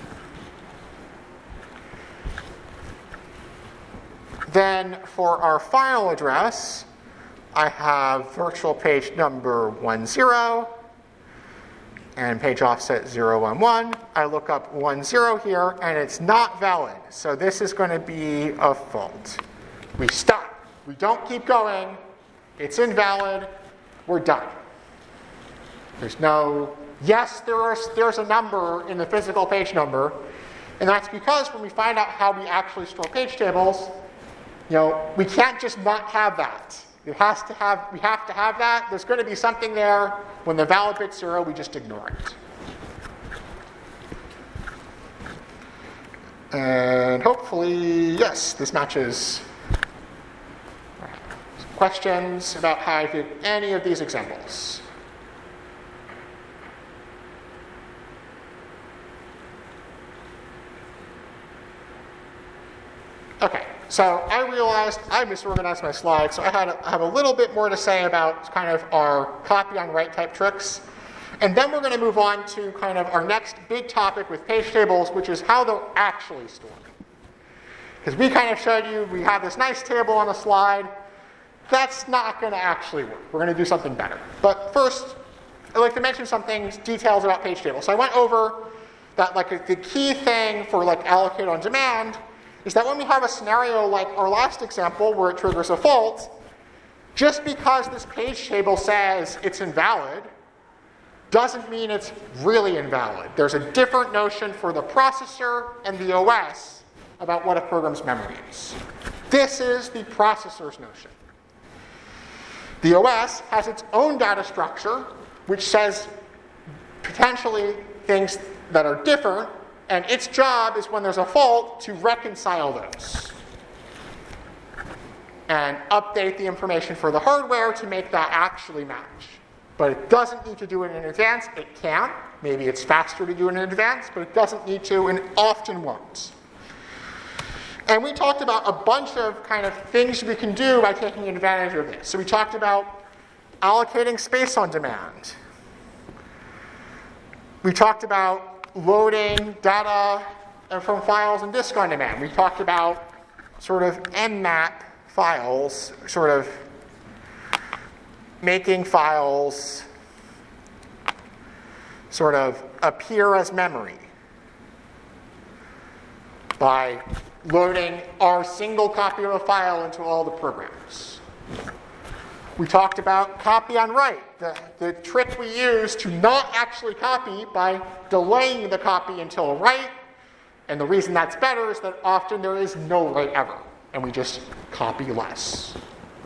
Then for our final address, I have virtual page number one zero and page offset zero one one. I look up one zero here, and it's not valid. So this is going to be a fault. We stop. We don't keep going. It's invalid. We're done. There's no, yes, there is, there's a number in the physical page number. And that's because when we find out how we actually store page tables, you know, we can't just not have that. It has to have, we have to have that. There's going to be something there. When the valid bit's zero, we just ignore it. And hopefully, yes, this matches. Questions about how I did any of these examples? Okay, so I realized I misorganized my slides, so I had a, I have a little bit more to say about kind of our copy on write type tricks. And then we're going to move on to kind of our next big topic with page tables, which is how they're actually stored. Because we kind of showed you we have this nice table on a slide. That's not going to actually work. We're going to do something better. But first, I'd like to mention some things, details about page tables. So I went over that like the key thing for like allocate on demand is that when we have a scenario like our last example where it triggers a fault, just because this page table says it's invalid doesn't mean it's really invalid. There's a different notion for the processor and the O S about what a program's memory is. This is the processor's notion. The O S has its own data structure, which says potentially things that are different, and its job is when there's a fault to reconcile those and update the information for the hardware to make that actually match. But it doesn't need to do it in advance. It can. Maybe it's faster to do it in advance, but it doesn't need to, and it often won't. And we talked about a bunch of kind of things we can do by taking advantage of this. So we talked about allocating space on demand. We talked about loading data from files and disk on demand. We talked about sort of M map files, sort of making files sort of appear as memory by loading our single copy of a file into all the programs. We talked about copy on write, the, the trick we use to not actually copy by delaying the copy until write, And the reason that's better is that often there is no write ever, and we just copy less.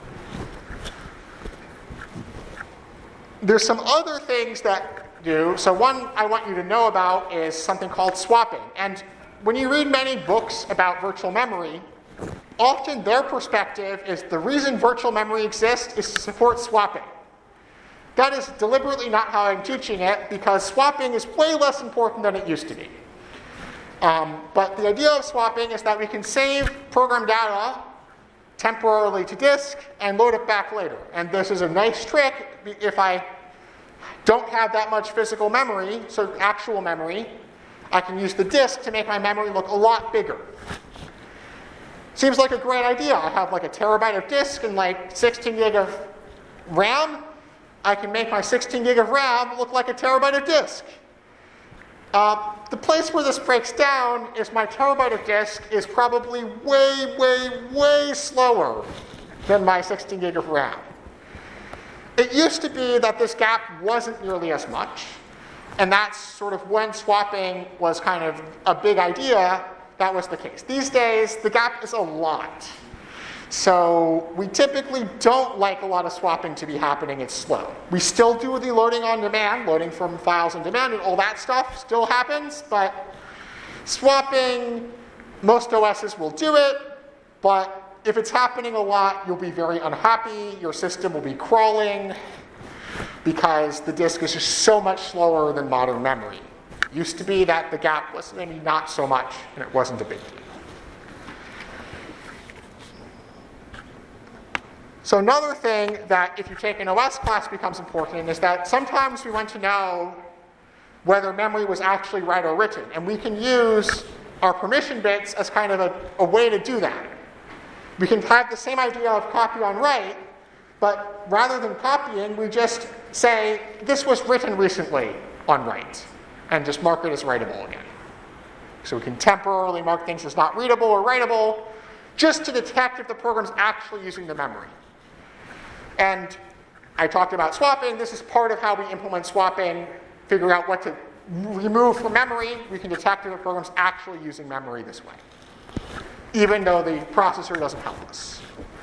There's some other things that do. So one I want you to know about is something called swapping. And when you read many books about virtual memory, often their perspective is the reason virtual memory exists is to support swapping. That is deliberately not how I'm teaching it, because swapping is way less important than it used to be. Um, but the idea of swapping is that we can save program data temporarily to disk and load it back later. And this is a nice trick if I don't have that much physical memory, so actual memory, I can use the disk to make my memory look a lot bigger. Seems like a great idea. I have like a terabyte of disk and like sixteen gig of RAM. I can make my sixteen gig of RAM look like a terabyte of disk. Uh, the place where this breaks down is my terabyte of disk is probably way, way, way slower than my sixteen gig of RAM. It used to be that this gap wasn't nearly as much, and that's sort of when swapping was kind of a big idea, that was the case. These days, the gap is a lot. So we typically don't like a lot of swapping to be happening. It's slow. We still do the loading on demand, loading from files on demand, and all that stuff still happens, but swapping, most O Ss will do it, but if it's happening a lot, you'll be very unhappy. Your system will be crawling because the disk is just so much slower than modern memory. It used to be that the gap was maybe not so much, and it wasn't a big deal. So another thing that if you take an O S class becomes important is that sometimes we want to know whether memory was actually read or written. And we can use our permission bits as kind of a, a way to do that. We can have the same idea of copy on write, but rather than copying, we just say, this was written recently on write, and just mark it as writable again. So we can temporarily mark things as not readable or writable, just to detect if the program's actually using the memory. And I talked about swapping. This is part of how we implement swapping, figure out what to remove from memory. We can detect if the program's actually using memory this way, even though the processor doesn't help us.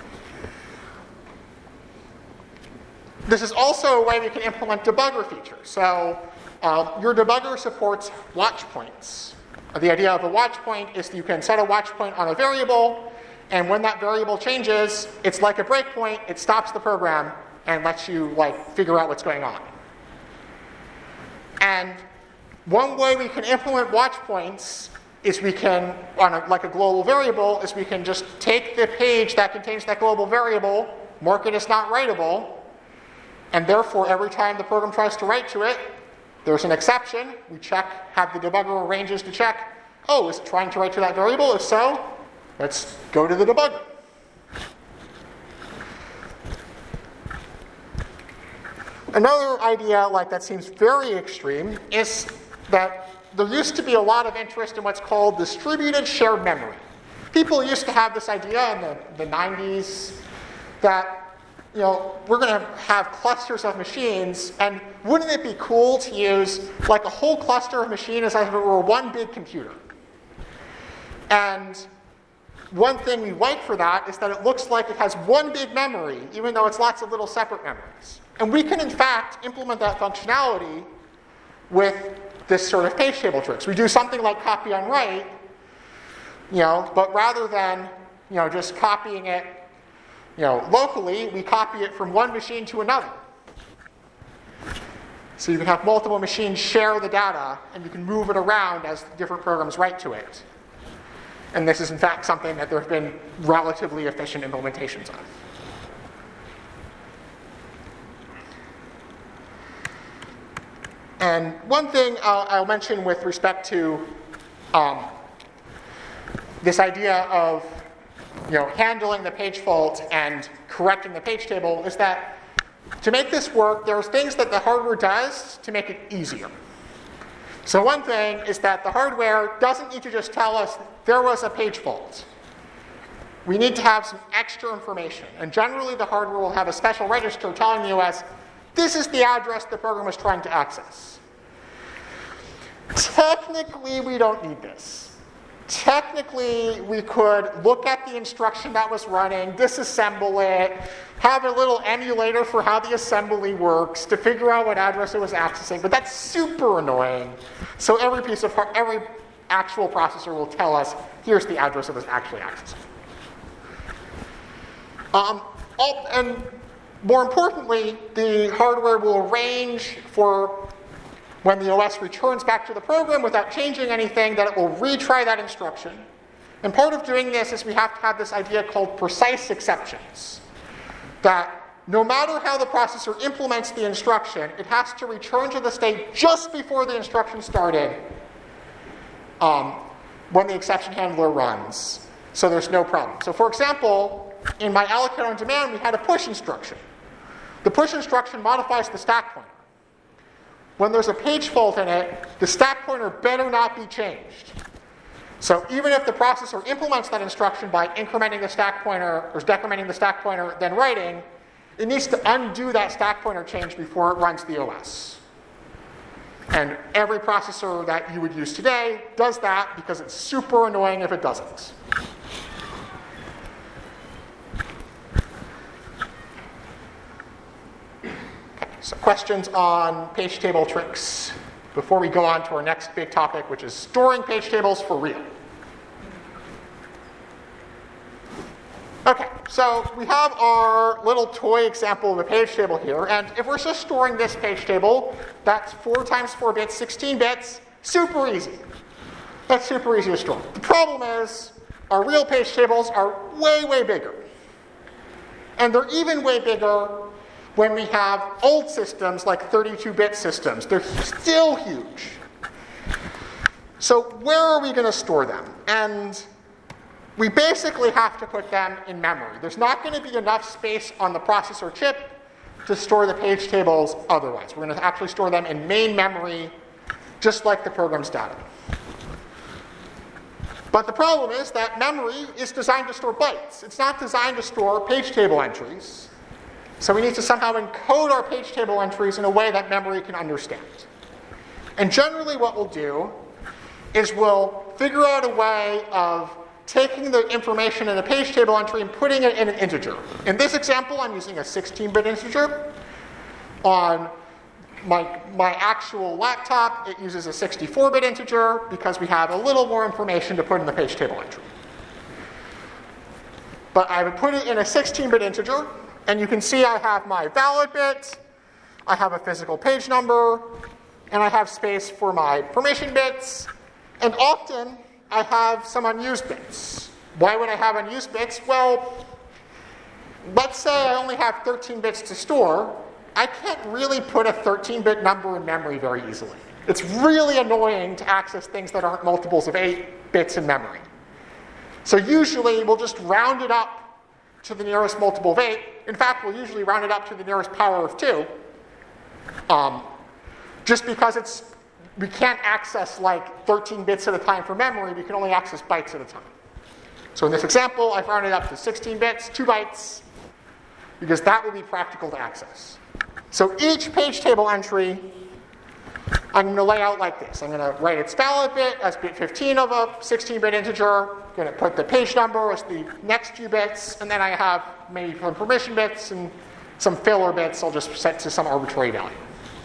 This is also a way we can implement debugger features. So um, your debugger supports watch points. The idea of a watch point is that you can set a watch point on a variable, and when that variable changes, it's like a breakpoint. It stops the program and lets you like figure out what's going on. And one way we can implement watch points is we can, on a, like a global variable, is we can just take the page that contains that global variable, mark it as not writable, and therefore every time the program tries to write to it, there's an exception. We check, have the debugger arranges to check, oh, is it trying to write to that variable? If so, let's go to the debugger. Another idea like that seems very extreme is that there used to be a lot of interest in what's called distributed shared memory. People used to have this idea in the, the nineties that, you know, we're going to have clusters of machines, and wouldn't it be cool to use like a whole cluster of machines as if it were one big computer? And one thing we like for that is that it looks like it has one big memory, even though it's lots of little separate memories. And we can, in fact, implement that functionality with this sort of page table tricks. We do something like copy on write, you know, but rather than, you know, just copying it, you know, locally, we copy it from one machine to another. So you can have multiple machines share the data, and you can move it around as different programs write to it. And this is, in fact, something that there have been relatively efficient implementations of. And one thing I'll, I'll mention with respect to um, this idea of, you know, handling the page fault and correcting the page table is that to make this work, there's things that the hardware does to make it easier. So one thing is that the hardware doesn't need to just tell us there was a page fault. We need to have some extra information. And generally, the hardware will have a special register telling the O S, this is the address the program was trying to access. Technically, we don't need this. technically, we could look at the instruction that was running, disassemble it, have a little emulator for how the assembly works to figure out what address it was accessing, but that's super annoying. So every piece of hard, every actual processor will tell us, here's the address it was actually accessing. Um, all, and more importantly, the hardware will arrange for when the O S returns back to the program without changing anything, that it will retry that instruction. And part of doing this is we have to have this idea called precise exceptions. That no matter how the processor implements the instruction, it has to return to the state just before the instruction started um, when the exception handler runs. So there's no problem. So for example, in my allocate on demand, we had a push instruction. The push instruction modifies the stack pointer. When there's a page fault in it, the stack pointer better not be changed. So even if the processor implements that instruction by incrementing the stack pointer or decrementing the stack pointer, then writing, it needs to undo that stack pointer change before it runs the O S. And every processor that you would use today does that because it's super annoying if it doesn't. So questions on page table tricks before we go on to our next big topic, which is storing page tables for real. Okay, so we have our little toy example of a page table here, and if we're just storing this page table, that's four times four bits, sixteen bits, super easy. That's super easy to store. The problem is, our real page tables are way, way bigger. And they're even way bigger when we have old systems like thirty-two bit systems. They're still huge. So where are we going to store them? And we basically have to put them in memory. There's not going to be enough space on the processor chip to store the page tables otherwise. We're going to actually store them in main memory, just like the program's data. But the problem is that memory is designed to store bytes. It's not designed to store page table entries. So we need to somehow encode our page table entries in a way that memory can understand. And generally what we'll do is we'll figure out a way of taking the information in a page table entry and putting it in an integer. In this example, I'm using a sixteen bit integer. On my, my actual laptop, it uses a sixty-four bit integer because we have a little more information to put in the page table entry. But I would put it in a sixteen bit integer, and you can see I have my valid bit, I have a physical page number, and I have space for my permission bits, and often I have some unused bits. Why would I have unused bits? Well, let's say I only have thirteen bits to store. I can't really put a thirteen bit number in memory very easily. It's really annoying to access things that aren't multiples of eight bits in memory. So usually we'll just round it up to the nearest multiple of eight. In fact, we'll usually round it up to the nearest power of two. Um, just because it's we can't access like thirteen bits at a time for memory, we can only access bytes at a time. So in this example, I've rounded up to sixteen bits, two bytes, because that will be practical to access. So each page table entry, I'm going to lay out like this. I'm going to write its valid bit as bit fifteen of a sixteen bit integer. I'm going to put the page number as the next few bits, and then I have maybe some permission bits and some filler bits I'll just set to some arbitrary value.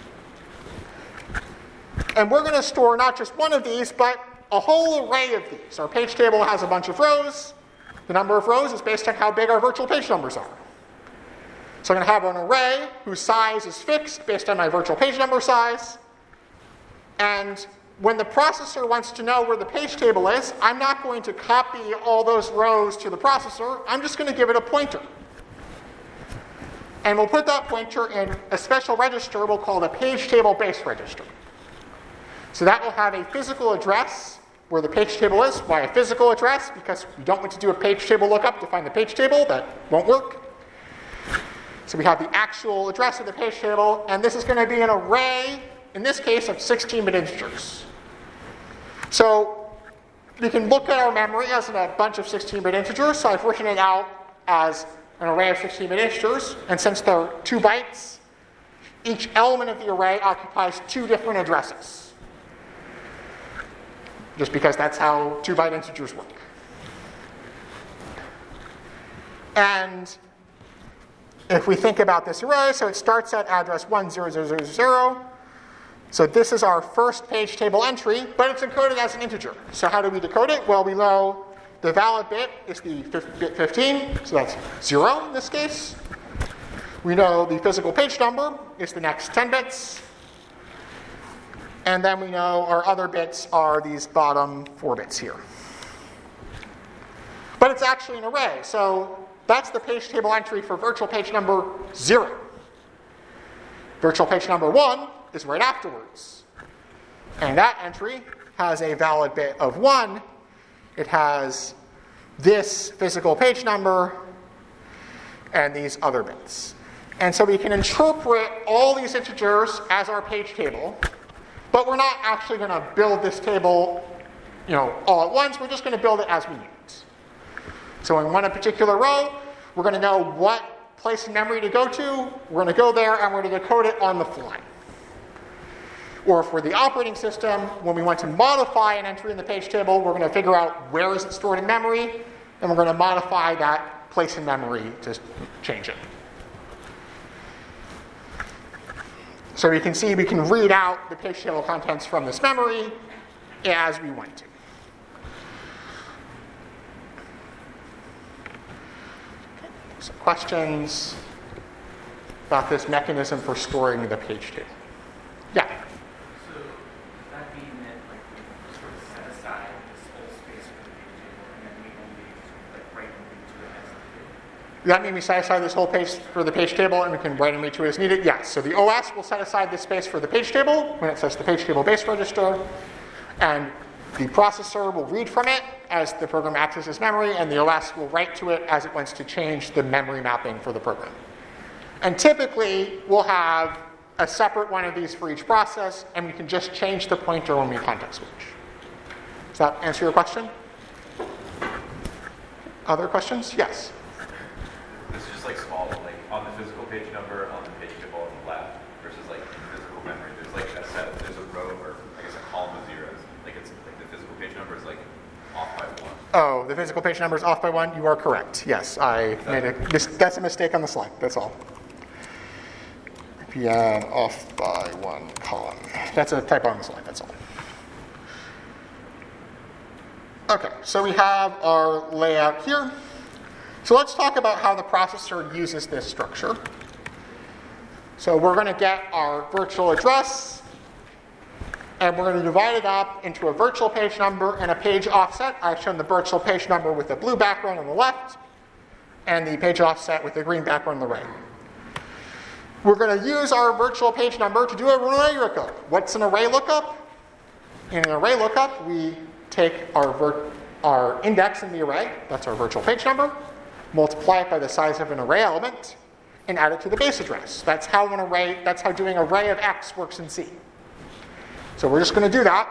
And we're going to store not just one of these, but a whole array of these. Our page table has a bunch of rows. The number of rows is based on how big our virtual page numbers are. So I'm going to have an array whose size is fixed based on my virtual page number size. And when the processor wants to know where the page table is, I'm not going to copy all those rows to the processor. I'm just going to give it a pointer. And we'll put that pointer in a special register we'll call the page table base register. So that will have a physical address where the page table is. Why a physical address? Because we don't want to do a page table lookup to find the page table. That won't work. So we have the actual address of the page table, and this is going to be an array, in this case, of sixteen bit integers. So we can look at our memory as a bunch of sixteen bit integers. So I've written it out as an array of sixteen bit integers, and since there are two bytes, each element of the array occupies two different addresses. just because that's how two-byte integers work. And if we think about this array, so it starts at address one zero zero zero zero. So this is our first page table entry, but it's encoded as an integer. So how do we decode it? Well, we know the valid bit is the bit fifteen, so that's zero in this case. We know the physical page number is the next ten bits. And then we know our other bits are these bottom four bits here. But it's actually an array, so that's the page table entry for virtual page number zero. Virtual page number one is right afterwards. And that entry has a valid bit of one. It has this physical page number and these other bits. And so we can interpret all these integers as our page table, but we're not actually going to build this table, you know, all at once. We're just going to build it as we need it. So in one particular row, we're going to know what place in memory to go to. We're going to go there, and we're going to decode it on the fly. Or for the operating system, when we want to modify an entry in the page table, we're going to figure out where is it stored in memory, and we're going to modify that place in memory to change it. So you can see we can read out the page table contents from this memory as we want to. Okay. Some questions about this mechanism for storing the page table? Yeah. So does that mean that like we sort of set aside this whole space for the page table and then we only like write and read to it as needed? Does that mean we set aside this whole page for the page table and we can write and read to it as needed? Yes. So the O S will set aside this space for the page table when it sets the page table base register, and the processor will read from it as the program accesses memory, and the O S will write to it as it wants to change the memory mapping for the program. And typically, we'll have a separate one of these for each process, and we can just change the pointer when we context switch. Does that answer your question? Other questions? Yes. This is just like small, like on the physical page number on the page table on the left versus like physical memory. There's like a set, there's a row or I guess a column of zeros. Like it's like the physical page number is like off by one. Oh, the physical page number is off by one? You are correct. Yes, I made a, this, that's a mistake on the slide. That's all. P N off by one column. That's a typo on the slide. That's all. Okay, so we have our layout here. So let's talk about how the processor uses this structure. So we're going to get our virtual address, and we're going to divide it up into a virtual page number and a page offset. I've shown the virtual page number with the blue background on the left, and the page offset with the green background on the right. We're going to use our virtual page number to do an array lookup. What's an array lookup? In an array lookup, we take our, vir- our index in the array, that's our virtual page number, multiply it by the size of an array element, and add it to the base address. That's how an array, that's how doing array of X works in C. So we're just going to do that.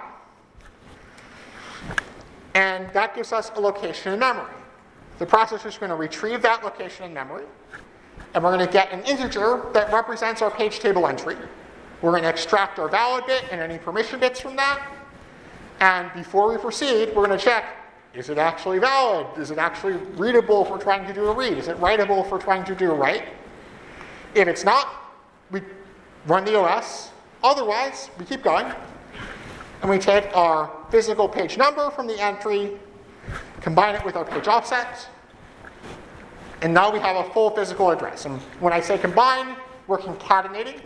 And that gives us a location in memory. The processor is going to retrieve that location in memory, and we're going to get an integer that represents our page table entry. We're going to extract our valid bit and any permission bits from that. And before we proceed, we're going to check, is it actually valid? Is it actually readable if we're trying to do a read? Is it writable if we're trying to do a write? If it's not, we run the O S. Otherwise, we keep going. And we take our physical page number from the entry, combine it with our page offset, and now we have a full physical address. And when I say combine, we're concatenating.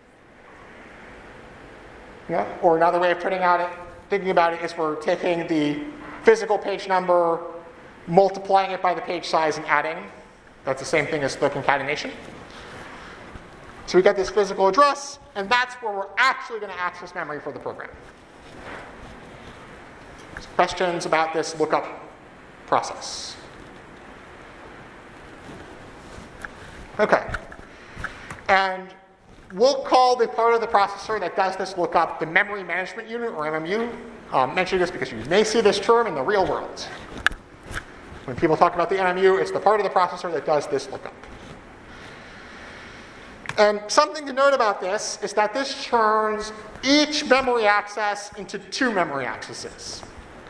Yeah? Or another way of putting out it, thinking about it is we're taking the physical page number, multiplying it by the page size, and adding. That's the same thing as the concatenation. So we get this physical address, and that's where we're actually going to access memory for the program. So questions about this lookup process? Okay. And we'll call the part of the processor that does this lookup the memory management unit, or M M U. Um, mention this because you may see this term in the real world. When people talk about the M M U, it's the part of the processor that does this lookup. And something to note about this is that this turns each memory access into two memory accesses.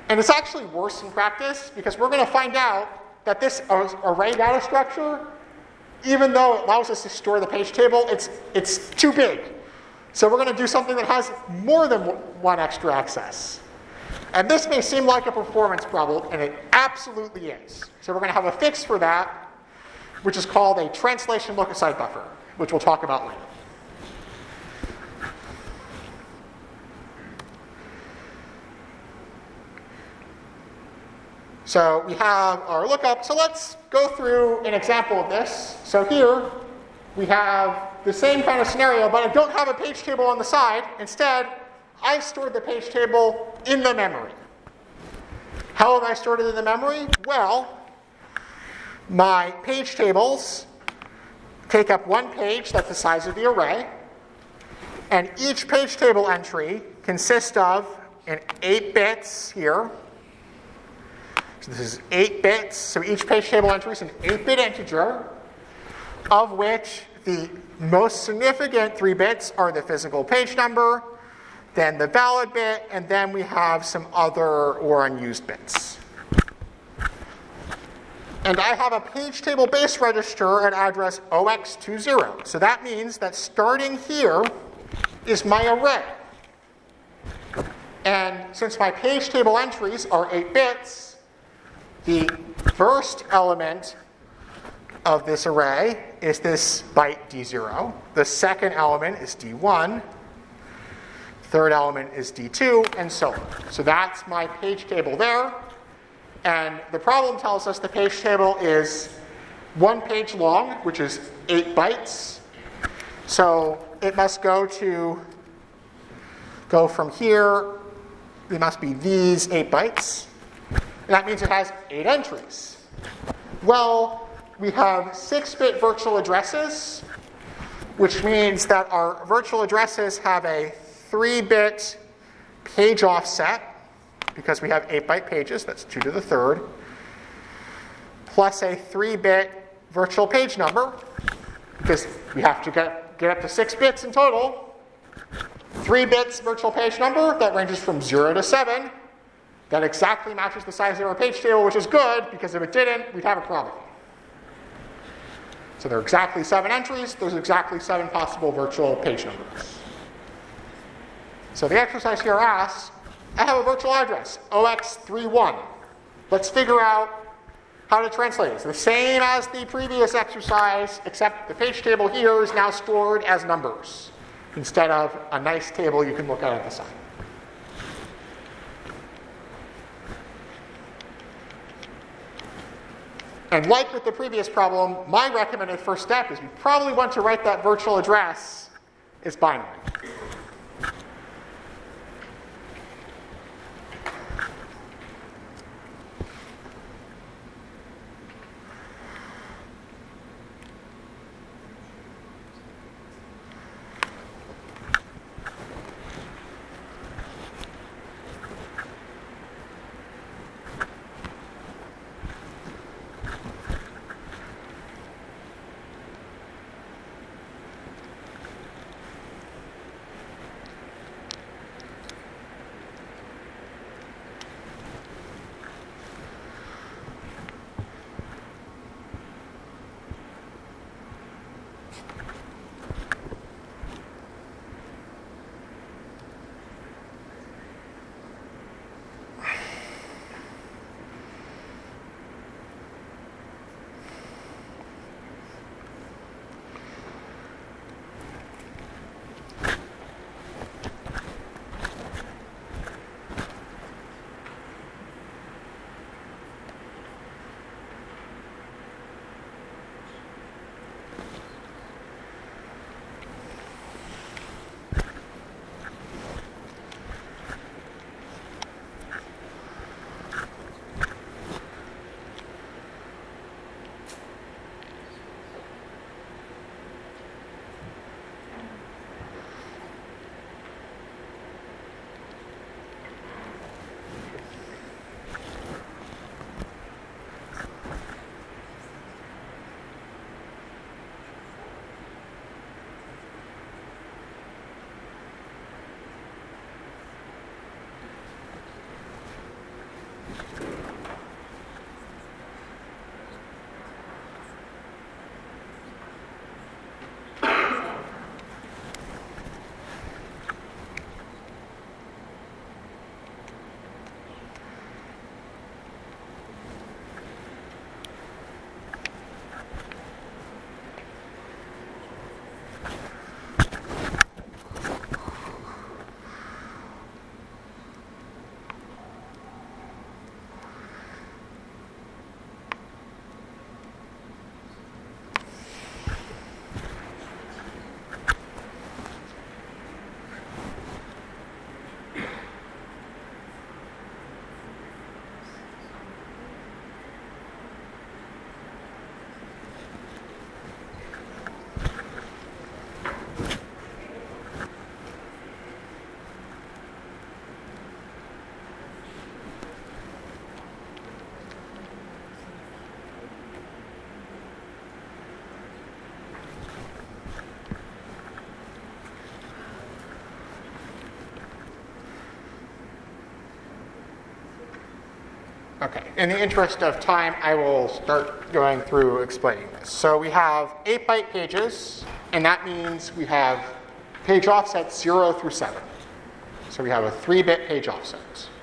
And it's actually worse in practice because we're going to find out that this array data structure, even though it allows us to store the page table, it's, it's too big. So we're going to do something that has more than one extra access. And this may seem like a performance problem, and it absolutely is. So we're going to have a fix for that, which is called a translation look-aside buffer, which we'll talk about later. So we have our lookup. So let's go through an example of this. So here we have the same kind of scenario, but I don't have a page table on the side. Instead, I stored the page table in the memory. How have I stored it in the memory? Well, my page tables take up one page that's the size of the array, and each page table entry consists of an eight bits here. So this is eight bits, so each page table entry is an eight-bit integer, of which the most significant three bits are the physical page number, then the valid bit, and then we have some other or unused bits. And I have a page table base register at address zero x two zero. So that means that starting here is my array. And since my page table entries are eight bits, the first element of this array is this byte D zero. The second element is D one. Third element is D two, and so on. So that's my page table there. And the problem tells us the page table is one page long, which is eight bytes. So it must go to, go from here, it must be these eight bytes. And that means it has eight entries. Well, we have six-bit virtual addresses, which means that our virtual addresses have a three-bit page offset, because we have eight-byte pages, that's two to the third, plus a three-bit virtual page number, because we have to get, get up to six bits in total. Three bits virtual page number, that ranges from zero to seven. That exactly matches the size of our page table, which is good, because if it didn't, we'd have a problem. So there are exactly seven entries. There's exactly seven possible virtual page numbers. So the exercise here asks, I have a virtual address, zero x three one. Let's figure out how to translate it. It's the same as the previous exercise, except the page table here is now stored as numbers instead of a nice table you can look at on the side. And like with the previous problem, my recommended first step is we probably want to write that virtual address as binary. Okay, in the interest of time, I will start going through explaining this. So we have eight byte pages, and that means we have page offsets zero through seven. So we have a three bit page offset.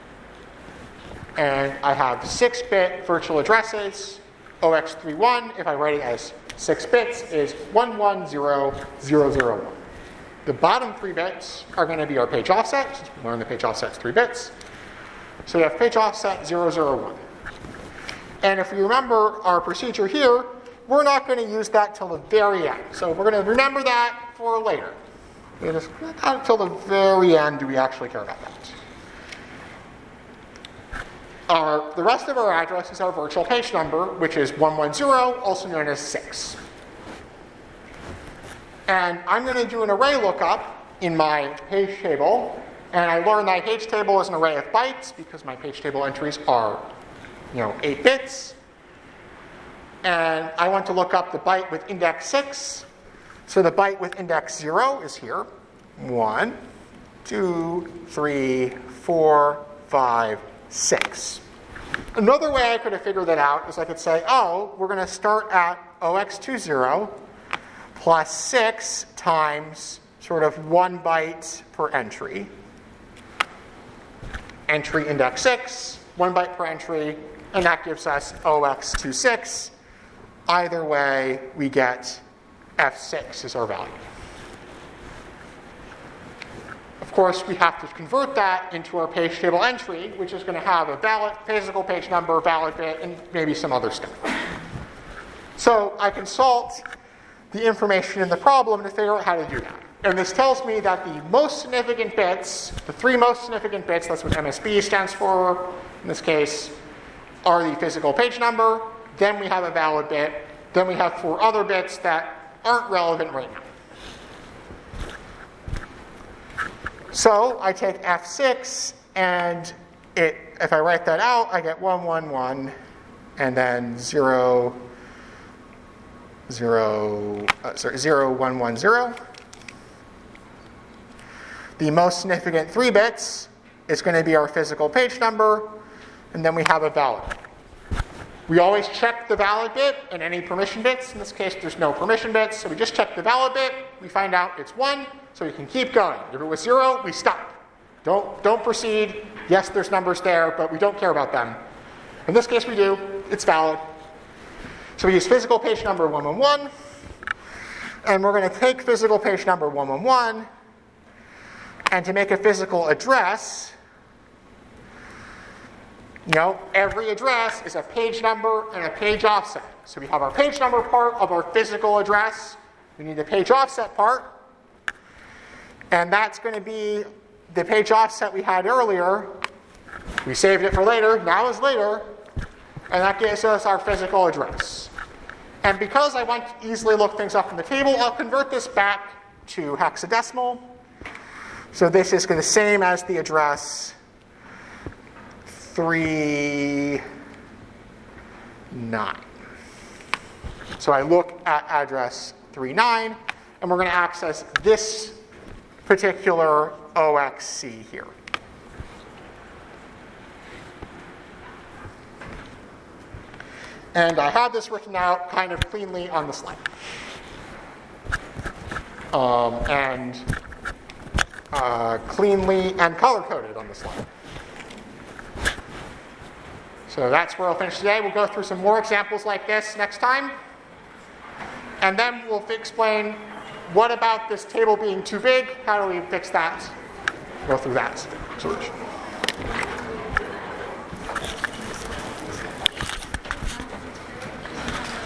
And I have six bit virtual addresses. O X thirty-one, if I write it as six bits, is one one zero zero zero one. The bottom three bits are going to be our page offset, since we learned the page offset's three bits. So we have page offset zero zero one. And if you remember our procedure here, we're not going to use that till the very end. So we're going to remember that for later. We're just, not until the very end do we actually care about that. Our, the rest of our address is our virtual page number, which is one one zero, also known as six. And I'm going to do an array lookup in my page table. And I learned that page table is an array of bytes because my page table entries are, you know, eight bits. And I want to look up the byte with index six. So the byte with index zero is here. One, two, three, four, five, six. Another way I could have figured that out is I could say, oh, we're going to start at O X twenty plus six times sort of one byte per entry. Entry index six, one byte per entry, and that gives us O X twenty-six. Either way, we get F six as our value. Of course, we have to convert that into our page table entry, which is going to have a valid physical page number, valid bit, and maybe some other stuff. So I consult the information in the problem to figure out how to do that. And this tells me that the most significant bits, the three most significant bits, that's what M S B stands for in this case, are the physical page number. Then we have a valid bit. Then we have four other bits that aren't relevant right now. So I take F six, and it, if I write that out, I get one one one, and then zero, zero, uh, sorry, zero one one zero. The most significant three bits is going to be our physical page number, and then we have a valid bit. We always check the valid bit and any permission bits. In this case, there's no permission bits, so we just check the valid bit. We find out it's one, so we can keep going. If it was zero, we stop. Don't, don't proceed. Yes, there's numbers there, but we don't care about them. In this case, we do. It's valid. So we use physical page number one one one, and we're going to take physical page number one one one, and to make a physical address, you know, every address is a page number and a page offset. So we have our page number part of our physical address. We need the page offset part. And that's going to be the page offset we had earlier. We saved it for later. Now is later. And that gives us our physical address. And because I want to easily look things up in the table, I'll convert this back to hexadecimal. So this is the same as the address three nine. So I look at address three nine, and we're going to access this particular O X C here. And I have this written out kind of cleanly on the slide. Um, and uh, cleanly and color-coded on the slide. So that's where I'll finish today. We'll go through some more examples like this next time. And then we'll explain what about this table being too big? How do we fix that? Go through that solution.